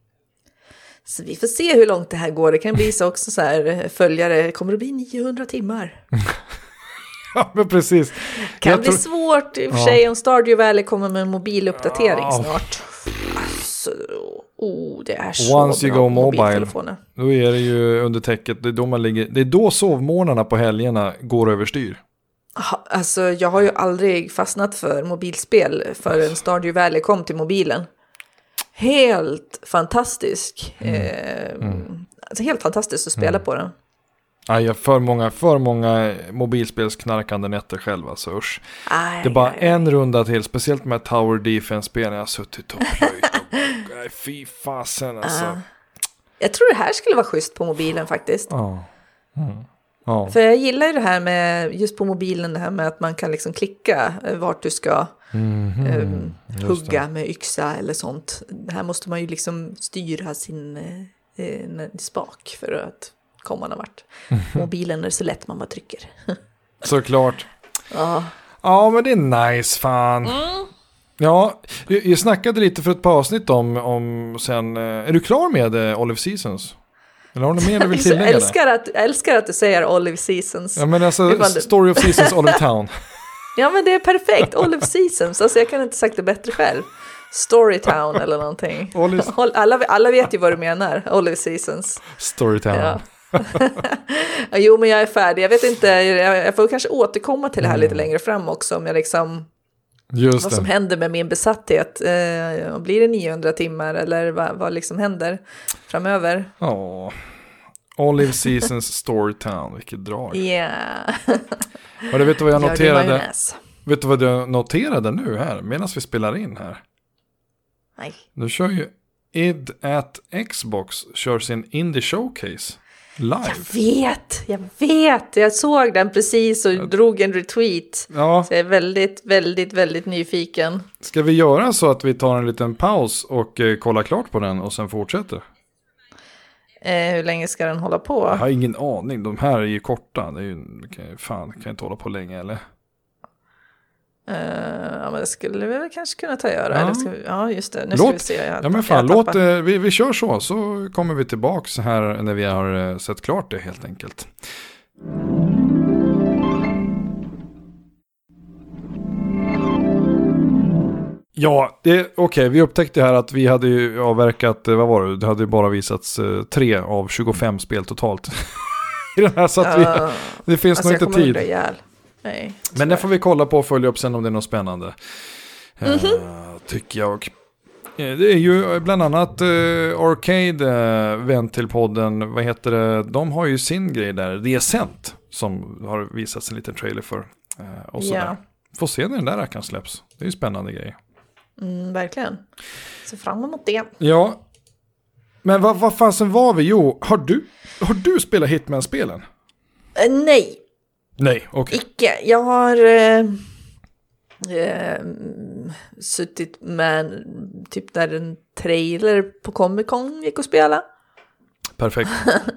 Så vi får se hur långt det här går. Det kan bli så också så här, följare, kommer det bli niohundra timmar? Ja, men precis. Kan jag bli tror... svårt i och för sig om Stardew Valley kommer med en mobiluppdatering ja. snart. Alltså, oh, det är så Once bra you go mobile, då är det ju under täcket, det är då man ligger, det är då sovmorgnarna på helgerna går överstyr. Alltså, jag har ju aldrig fastnat för mobilspel förrän Stardew Valley kom till mobilen. Helt fantastisk. Mm. Eh, mm. Alltså helt fantastiskt att spela mm. på den. Aj, jag för många, för många mobilspelsknarkande nätter själv. Alltså, usch. Aj, det är bara aj, en aj. runda till. Speciellt med Tower Defense-spelen. Jag har suttit och plöjt. Och, aj, fy fasen alltså. Ah. Jag tror det här skulle vara schysst på mobilen faktiskt. Ah. Mm. Ah. För jag gillar ju det här med, just på mobilen, det här med att man kan liksom klicka vart du ska mm-hmm. um, hugga med yxa eller sånt. Det här måste man ju liksom styra sin eh, spak för att komma någon vart. Mobilen är så lätt man bara trycker. Såklart. Ja. Ja, men det är nice, fan. Mm. Ja, jag, jag snackade lite för ett par avsnitt om, om sen, är du klar med uh, Olive Seasons? Eller har du mer du vill Jag tillägga älskar att, älskar att du säger Olive Seasons. Ja, men alltså Det var- Story of Seasons, Olive Town. Ja, men det är perfekt. Olive Seasons. Alltså jag kan inte sagt det bättre själv. Storytown eller någonting. Olive- Hol- Alla, alla vet ju vad du menar. Olive Seasons. Story Town. Ja. Ja, jo, men jag är färdig. Jag vet inte, jag, jag får kanske återkomma till det här lite längre fram också. Om jag liksom, Just vad det. som händer med min besatthet. Eh, blir det niohundra timmar eller vad, vad liksom händer framöver? Ja. Olive Seasons Story Town, vilket drag. Ja. Yeah. Och det vet du vad jag Gör det noterade? majonnäs? Vet du vad jag noterade nu här medan vi spelar in här? Nej. Nu kör ju id at Xbox kör sin Indie Showcase live. Jag vet, jag vet. Jag såg den precis och drog en retweet. Ja, Så jag är väldigt, väldigt, väldigt nyfiken. ska vi göra så att vi tar en liten paus och eh, kollar klart på den och sen fortsätter? Eh, hur länge ska den hålla på? Jag har ingen aning, de här är ju korta. Det är ju, kan, ju- fan, kan inte hålla på länge eller? Uh, ja, men det skulle vi väl kanske kunna ta och göra. Ja. Eller ska vi, ja, just det. Nu Låt- ska vi se. Jag, Ja men jag fan, tappar. låt, eh, vi, vi kör så, så kommer vi tillbaka här när vi har eh, sett klart det helt enkelt. Ja, det, okej, vi upptäckte här att vi hade ju avverkat, eh, vad var det, det hade ju bara visats eh, tre av tjugofem spel totalt. I den här, så att vi, Ja, det finns alltså nog jag inte kommer tid. att dö ihjäl. Nej, Men det får vi kolla på och följa upp sen om det är något spännande. Eh, tycker jag. Eh, Det är ju bland annat uh, Arcade uh, vänt till podden. Vad heter det? De har ju sin grej där. The Ascent. Som har visats en liten trailer för. Uh, och sådär. Ja. Får se när den där kan släpps. Det är ju spännande grejer. Mm, verkligen. Så fram emot det. Ja. Men vad, vad fasen var vi? Jo, har du, har du spelat Hitman-spelen? Eh, nej, Nej, okej. icke. Jag har eh, eh, suttit med typ där en trailer på Comic Con gick och spela. Perfekt.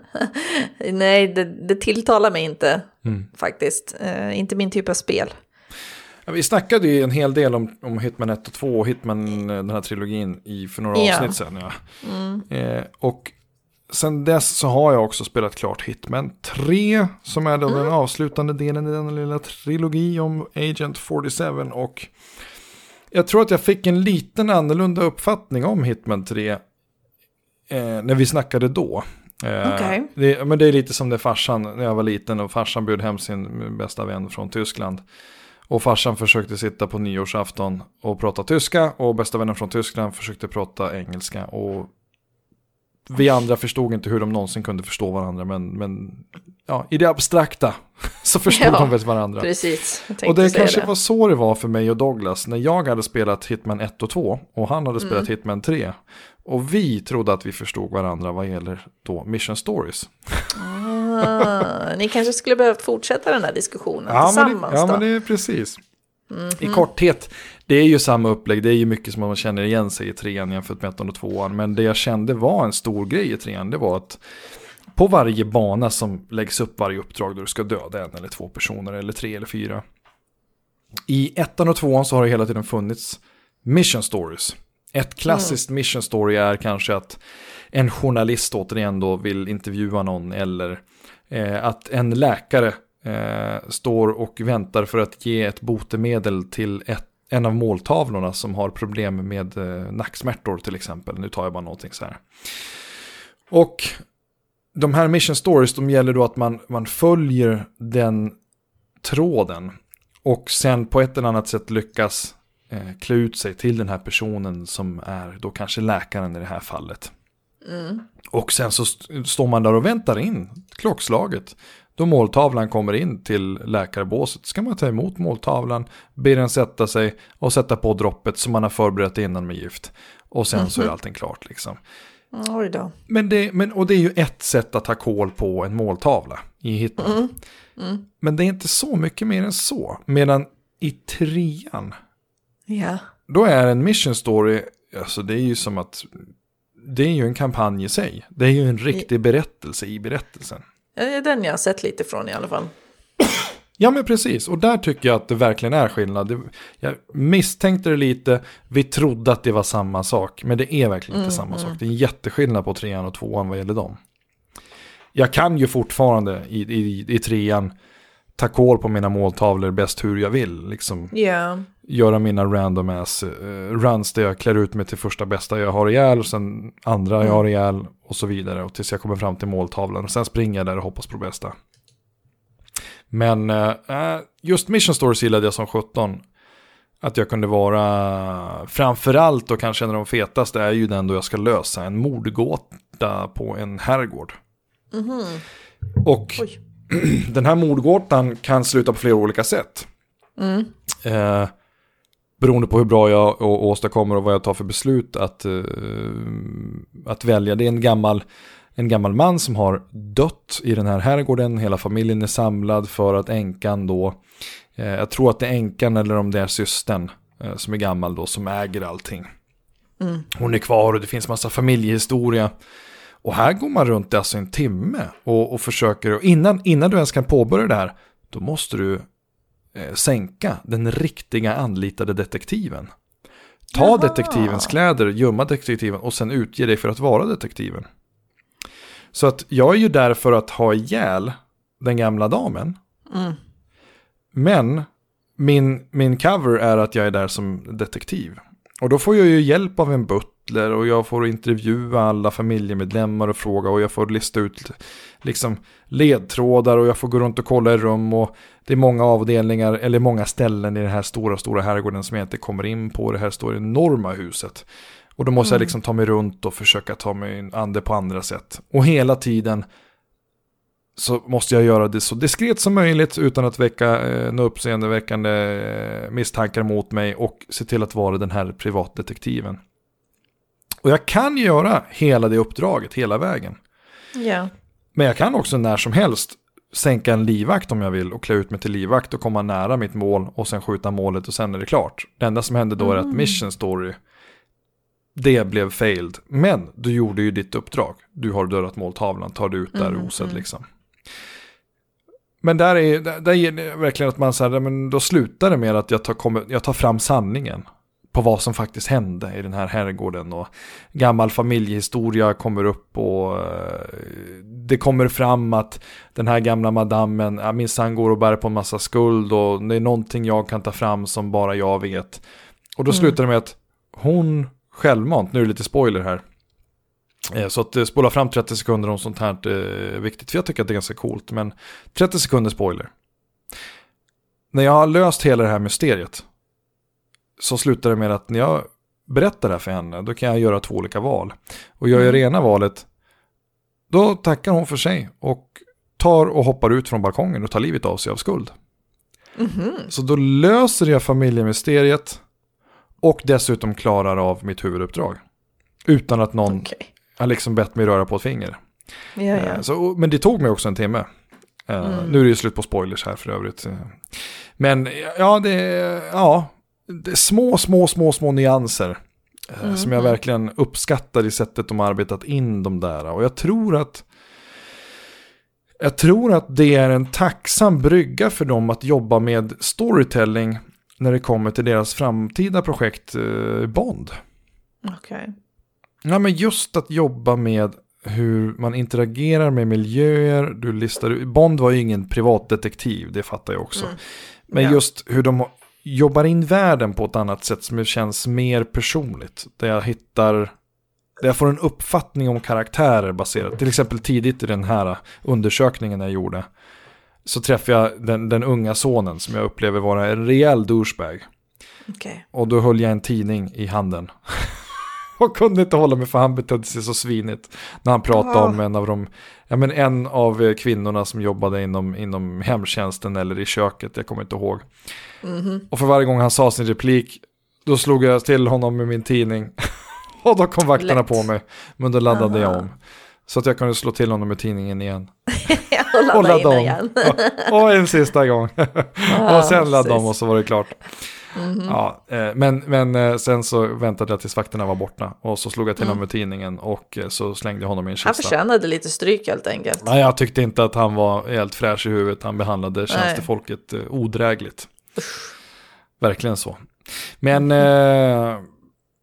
Nej, det, det tilltalar mig inte Mm. faktiskt. Eh, inte min typ av spel. Ja, vi snackade ju en hel del om, om Hitman ett och två och Hitman, den här trilogin, i, för några Ja. avsnitt sedan. Ja. Mm. Eh, och sen dess så har jag också spelat klart Hitman tre, som är då den avslutande delen i den lilla trilogi om Agent fyrtiosju. Och jag tror att jag fick en liten annorlunda uppfattning om Hitman tre eh, när vi snackade då. Eh, Okej. det, men det är lite som det farsan, när jag var liten och farsan bjöd hem sin bästa vän från Tyskland. Och farsan försökte sitta på nyårsafton och prata tyska. Och bästa vännen från Tyskland försökte prata engelska. Och vi andra förstod inte hur de någonsin kunde förstå varandra. Men, men ja, i det abstrakta så förstod Ja, de väl varandra. Precis. Jag Och tänkte det säga kanske det. var så det var för mig och Douglas. När jag hade spelat Hitman ett och två. Och han hade spelat Hitman tre. Och vi trodde att vi förstod varandra vad gäller då Mission Stories. Ah, ni kanske skulle behövt fortsätta den här diskussionen Ja, men tillsammans det, ja, då. men det är precis. I korthet, det är ju samma upplägg. Det är ju mycket som man känner igen sig i trean jämfört med ettan och tvåan. Men det jag kände var en stor grej i trean, det var att på varje bana som läggs upp varje uppdrag då du ska döda en eller två personer eller tre eller fyra. I ettan och tvåan så har det hela tiden funnits mission stories. Ett klassiskt mm. mission story är kanske att en journalist återigen då vill intervjua någon, eller eh, att en läkare eh, står och väntar för att ge ett botemedel till ett, en av måltavlorna som har problem med eh, nacksmärtor till exempel. Nu tar jag bara någonting så här. Och de här mission stories, de gäller då att man, man följer den tråden och sen på ett eller annat sätt lyckas eh, klä ut sig till den här personen som är då kanske läkaren i det här fallet. Mm. Och sen så st- står man där och väntar in klockslaget. Då måltavlan kommer in till läkarbåset ska man ta emot måltavlan, be den sätta sig och sätta på droppet som man har förberett innan med gift. Och sen mm-hmm. så är allting klart liksom. Oj då. Men det, men, och det är ju ett sätt att ta koll på en måltavla i Hitman. Mm. Mm. Men det är inte så mycket mer än så. Medan i trean, Ja. då är en mission story, alltså det är ju som att det är ju en kampanj i sig. Det är ju en riktig berättelse i berättelsen. Det är den jag har sett lite från i alla fall. Ja men precis, och där tycker jag att det verkligen är skillnad. Det, jag misstänkte det lite, vi trodde att det var samma sak, men det är verkligen inte Mm, samma mm. sak. Det är en jätteskillnad på trean och tvåan vad gäller dem. jag kan ju fortfarande i, i, i trean ta koll på mina måltavlor bäst hur jag vill. Liksom. Yeah. Göra mina random ass uh, runs där jag klär ut mig till första bästa jag har ihjäl och sen andra mm. jag har ihjäl och så vidare. Och tills jag kommer fram till måltavlan. Och sen springer jag där och hoppas på bästa. Men uh, just Mission Stories gillade jag som sjutton. Att jag kunde vara framförallt och kanske en av de fetaste är ju den då jag ska lösa en mordgåta på en herrgård. Mm-hmm. Och Oj. Den här mordgåtan kan sluta på flera olika sätt. Mm. Eh, beroende på hur bra jag å- åstadkommer och vad jag tar för beslut att, uh, att välja. Det är en gammal, en gammal man som har dött i den här herrgården. Hela familjen är samlad för att änkan då, eh, jag tror att det är änkan eller om det är systern eh, som är gammal då, som äger allting. Mm. Hon är kvar och det finns massa familjehistoria. Och här går man runt alltså en timme och, och försöker, och innan, innan du ens kan påbörja det här, då måste du eh, sänka den riktiga anlitade detektiven. Ta Jaha. detektivens kläder, gömma detektiven och sen utge dig för att vara detektiven. Så att jag är ju där för att ha ihjäl den gamla damen. Mm. Men min, min cover är att jag är där som detektiv. Och då får jag ju hjälp av en butler och jag får intervjua alla familjemedlemmar och fråga och jag får lista ut liksom ledtrådar och jag får gå runt och kolla i rum och det är många avdelningar eller många ställen i den här stora, stora herrgården som jag inte kommer in på. Det här står enorma huset. Och då måste mm. jag liksom ta mig runt och försöka ta mig an det på andra sätt. Och hela tiden så måste jag göra det så diskret som möjligt utan att väcka eh, några uppseendeväckande eh, misstankar mot mig och se till att vara den här privatdetektiven. Och jag kan göra hela det uppdraget hela vägen. Ja. Men jag kan också när som helst sänka en livvakt om jag vill och klä ut mig till livvakt och komma nära mitt mål och sen skjuta målet och sen är det klart. Det enda som hände då är att mm. Mission Story, det blev failed. Men du gjorde ju ditt uppdrag. Du har dörrat måltavlan, tar du ut där mm, osedd mm. liksom. Men där är där, där är det verkligen att man säger, men då slutar det med att jag tar, kommer, jag tar fram sanningen på vad som faktiskt hände i den här herrgården och gammal familjehistoria kommer upp och uh, det kommer fram att den här gamla madammen, ja, min son går och bär på en massa skuld och det är någonting jag kan ta fram som bara jag vet. Och då mm. slutar det med att hon självmant, nu är det lite spoiler här, så att spola fram trettio sekunder om sånt här är viktigt. För jag tycker att det är ganska coolt. Men trettio sekunder spoiler. När jag har löst hela det här mysteriet så slutar det med att när jag berättar det här för henne, då kan jag göra två olika val. Och gör jag det ena valet, då tackar hon för sig och tar och hoppar ut från balkongen och tar livet av sig av skuld. Mm-hmm. Så då löser jag familjemysteriet och dessutom klarar av mitt huvuduppdrag. Utan att någon okay. har liksom bett mig röra på ett finger. Ja, ja. Så, men det tog mig också en timme. Mm. Nu är det ju slut på spoilers här för övrigt. Men ja, det är, ja, det är små, små, små, små nyanser. Mm. Som jag verkligen uppskattar i sättet de har arbetat in de där. Och jag tror att jag tror att det är en tacksam brygga för dem att jobba med storytelling när det kommer till deras framtida projekt eh, Bond. Okej. Okay. Ja, men just att jobba med hur man interagerar med miljöer. Du listar, Bond var ju ingen privatdetektiv, det fattar jag också. Mm. Men ja. Just hur de jobbar in världen på ett annat sätt som känns mer personligt. Där jag hittar, där jag får en uppfattning om karaktärer baserat. Till exempel tidigt i den här undersökningen jag gjorde. Så träffade jag den, den unga sonen som jag upplever vara en rejäl douchebag. Okay. Och då höll jag en tidning i handen. Och kunde inte hålla mig för han betedde sig så svinigt. När han pratade oh. om en av de, ja men en av kvinnorna som jobbade inom, inom hemtjänsten eller i köket. Jag kommer inte ihåg. Mm-hmm. Och för varje gång han sa sin replik, då slog jag till honom med min tidning. Och då kom vakterna Lätt. på mig. Men då laddade Aha. jag om. Så att jag kunde slå till honom med tidningen igen. och ladda, och ladda om. Igen. och, och en sista gång. Oh, och sen laddade om och så var det klart. Mm-hmm. Ja, eh, men, men eh, sen så väntade jag tills vakterna var borta. Och så slog jag till mm. honom med tidningen. Och eh, så slängde jag honom i en kista. Han förtjänade lite stryk helt enkelt. Nej, jag tyckte inte att han var helt fräsch i huvudet. Han behandlade tjänstefolket eh, odrägligt. Usch. Verkligen så. Men mm. eh,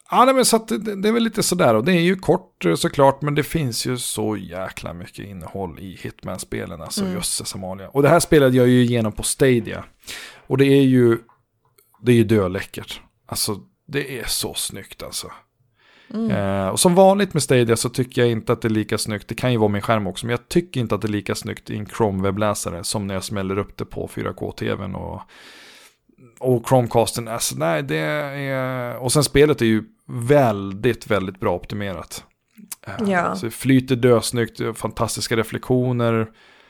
Ja, nej, men så att det, det är väl lite sådär. Och det är ju kort såklart, men det finns ju så jäkla mycket innehåll i Hitman-spelen. Alltså mm. jösses Amalia. Och det här spelade jag ju igenom på Stadia. Och det är ju det är ju döläckert. Alltså det är så snyggt alltså. Mm. Eh, och som vanligt med Stadia så tycker jag inte att det är lika snyggt. Det kan ju vara min skärm också, men jag tycker inte att det är lika snyggt i en Chrome-webbläsare som när jag smäller upp det på fyra K-tvn och, och Chromecasten. Alltså, nej, det är... Och sen spelet är ju väldigt, väldigt bra optimerat. Eh, ja. Så det flyter dösnyggt, fantastiska reflektioner.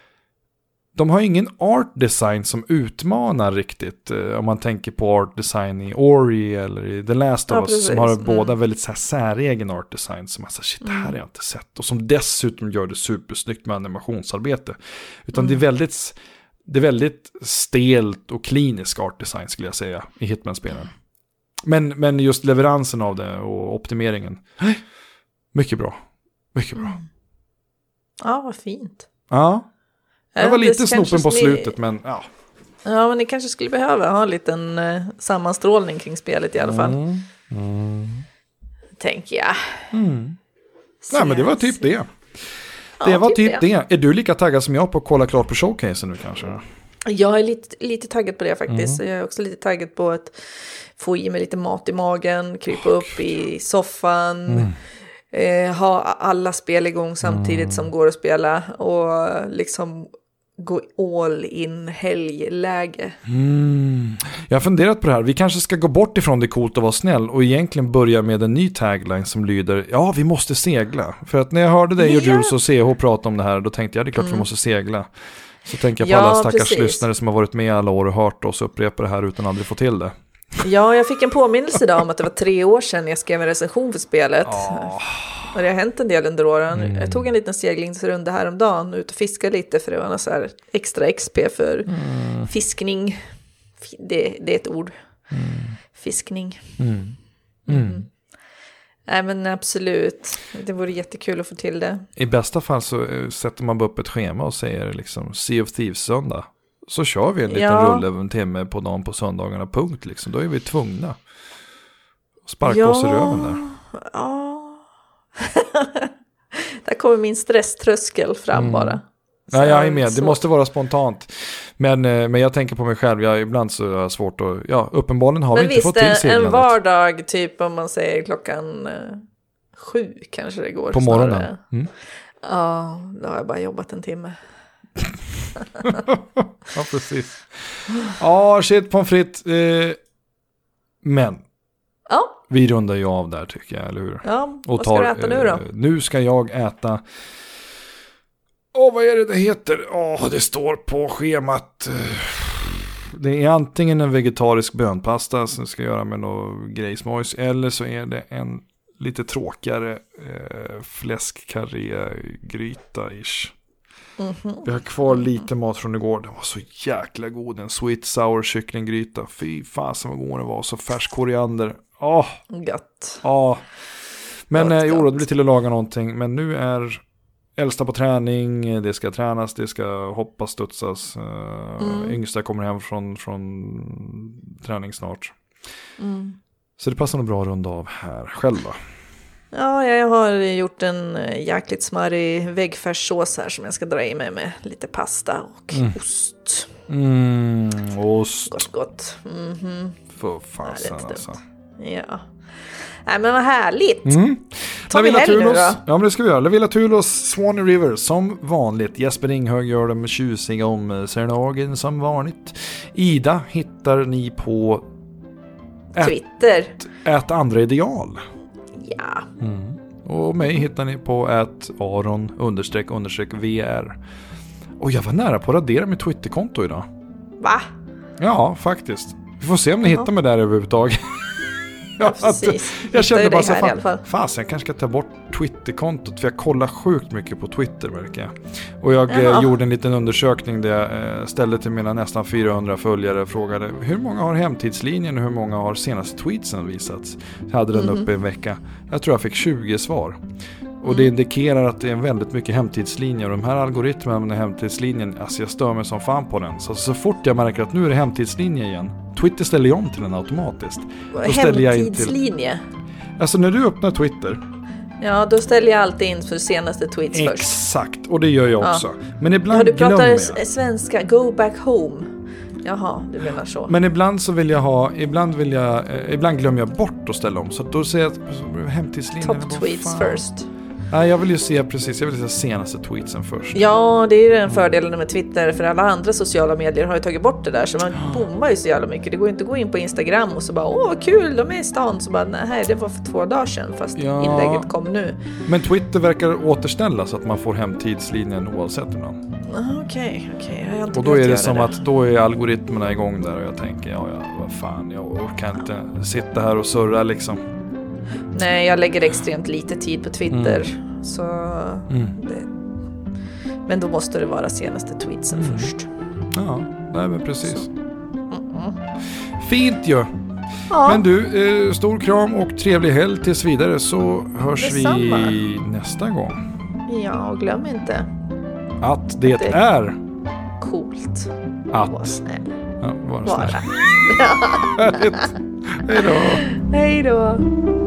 De har ingen art design som utmanar riktigt. Eh, om man tänker på art design i Ori eller i The Last of ja, Us. precis. Som har mm. båda väldigt så här säregen art design. Som man säger, shit, det här har jag inte sett. Och som dessutom gör det supersnyggt med animationsarbete. Utan mm. det är väldigt... Det är väldigt stelt och klinisk art design skulle jag säga i Hitman-spelen. Men, men just leveransen av det och optimeringen. Mycket bra. Mycket bra. Mm. Ja, vad fint. Ja. Jag var lite snopen på ni... slutet, men ja. Ja, men ni kanske skulle behöva ha en liten eh, sammanstrålning kring spelet i alla fall. Mm. Mm. Tänker jag. Mm. Nej, men det var typ det. Det ja, var typ, typ det. det. Är du lika taggad som jag på att kolla klart på showcasen nu kanske? Jag är lite, lite taggad på det faktiskt. Mm. Jag är också lite taggad på att få i mig lite mat i magen, krypa oh, upp God. i soffan, mm. eh, ha alla spel igång samtidigt mm. som går att spela och liksom gå all in helgläge. Mm. Jag har funderat på det här. Vi kanske ska gå bort ifrån det coolt att vara snäll och egentligen börja med en ny tagline som lyder ja, vi måste segla. För att när jag hörde dig och ja. Jules och C H prata om det här, då tänkte jag det är klart mm. vi måste segla. Så tänker jag på ja, alla stackars precis. lyssnare som har varit med alla år och hört oss upprepa det här utan aldrig få till det. Ja, jag fick en påminnelse idag om att det var tre år sedan jag skrev en recension för spelet. Oh. Och det har hänt en del under åren. Mm. Jag tog en liten seglingsrunda häromdagen ut och fiskade lite för det var något så här extra X P för mm. fiskning. Det, det är ett ord. Mm. Fiskning. Mm. Mm. Mm. Nej, men absolut. Det vore jättekul att få till det. I bästa fall så sätter man bara upp ett schema och säger liksom Sea of Thieves söndag. Så kör vi en liten ja. rulle över en timme på dagen på söndagarna, punkt liksom. Då är vi tvungna. Sparka ja. oss i röven där. Ja. Där kommer min stresströskel fram mm. bara. Så ja, jag är med. så. Det måste vara spontant. Men, men jag tänker på mig själv. Jag, ibland så är det svårt att... Ja, uppenbarligen har men vi inte fått till seglandet. seglandet. En vardag, typ om man säger klockan eh, sju kanske det går. På morgonen? Mm. Ja, då har jag bara jobbat en timme. Ja, precis. Ja, shit, pommes frites. Eh, men... Ja. Vi rundar ju av där tycker jag, eller hur? Ja, och vad ska tar, du äta nu då? Eh, nu ska jag äta... Åh, vad är det det heter? Åh, det står på schemat. Det är antingen en vegetarisk bönpasta som ska göra med något grejsmojs. Eller så är det en lite tråkigare eh, fläskkarré-gryta-ish. Mm-hmm. Vi har kvar lite mat från igår. Den var så jäkla god. En sweet sour kycklinggryta. Fy fasen vad god den var. Så färsk koriander. Åh! Gött. Ja. Men gott, eh, jo, gott. det blir till att laga någonting. Men nu är äldsta på träning. Det ska tränas. Det ska hoppas, studsas. Uh, mm. Yngsta kommer hem från, från träning snart. Mm. Så det passar nog bra att runda av här. Själv då? Ja, jag har gjort en jäkligt smarrig väggfärssås här som jag ska dra i mig med lite pasta och mm. ost. Mm, ost. Gott, gott. Mm-hmm. För fasen alltså. Ja. Nej, men vad härligt. Mm. Tar vi helg nu då? Ja, men det ska vi göra. La Villa Tulos, Swanee River, som vanligt. Jesper Ringhög gör dem tjusiga om Sernagen som vanligt. Ida hittar ni på Twitter. Ät, ät andra ideal. Ja. Mm. Och mig hittar ni på ät Aron understreck understreck V R. Och jag var nära på att radera mitt Twitterkonto idag. Va? Ja, faktiskt. Vi får se om ni uh-huh. hittar mig där överhuvudtaget. Ja, precis. Jag kände bara så här, fan, fan, jag kanske ska ta bort Twitterkontot för jag kollar sjukt mycket på Twitter verkar jag. Och jag eh, gjorde en liten undersökning där jag eh, ställde till mina nästan fyrahundra följare och frågade hur många har hemtidslinjen och hur många har senaste tweetsen visats. Jag hade den mm-hmm. uppe en vecka. Jag tror jag fick tjugo svar. Och det indikerar att det är väldigt mycket hemtidslinjer. Och de här algoritmerna med hemtidslinjen, alltså jag stör mig som fan på den. Så, så fort jag märker att nu är det hemtidslinje igen, Twitter ställer jag om till den automatiskt. Hemtidslinje? Alltså när du öppnar Twitter. Ja, då ställer jag alltid in för senaste tweets Exakt, först. Exakt, och det gör jag också. Ja. Men ibland ja, du pratar glömmer jag. svenska, go back home. Jaha, du menar så. Men ibland så vill jag ha, ibland vill jag, eh, ibland glömmer jag bort att ställa om. Så då säger jag att hemtidslinjen. Top tweets first. Nej, jag vill ju se precis, jag vill se senaste tweetsen först. Ja, det är ju den fördelen med Twitter, för alla andra sociala medier har ju tagit bort det där, så man bommar ju så jävla mycket. Det går inte att gå in på Instagram och så bara, åh vad kul, de är i stan, så bara, nej det var för två dagar sedan, fast ja. Inlägget kom nu. Men Twitter verkar återställa så att man får hemtidslinjen oavsett ibland. Okej, okej. Okay, okay. Och då är det som det. Att då är algoritmerna igång där och jag tänker, ja, ja vad fan, jag orkar inte sitta här och surra liksom. Nej, jag lägger extremt lite tid på Twitter. Mm. Så mm. det, men då måste det vara senaste tweetsen mm. först. Ja, nej men precis. Mm-mm. Fint ju. Ja. Men du, eh, stor kram och trevlig helg tills vidare, så hörs Detsamma. Vi nästa gång. Ja, och glöm inte att det, det är coolt att vara snäll. Ja, vara vara. snäll. Hej då. Hej då.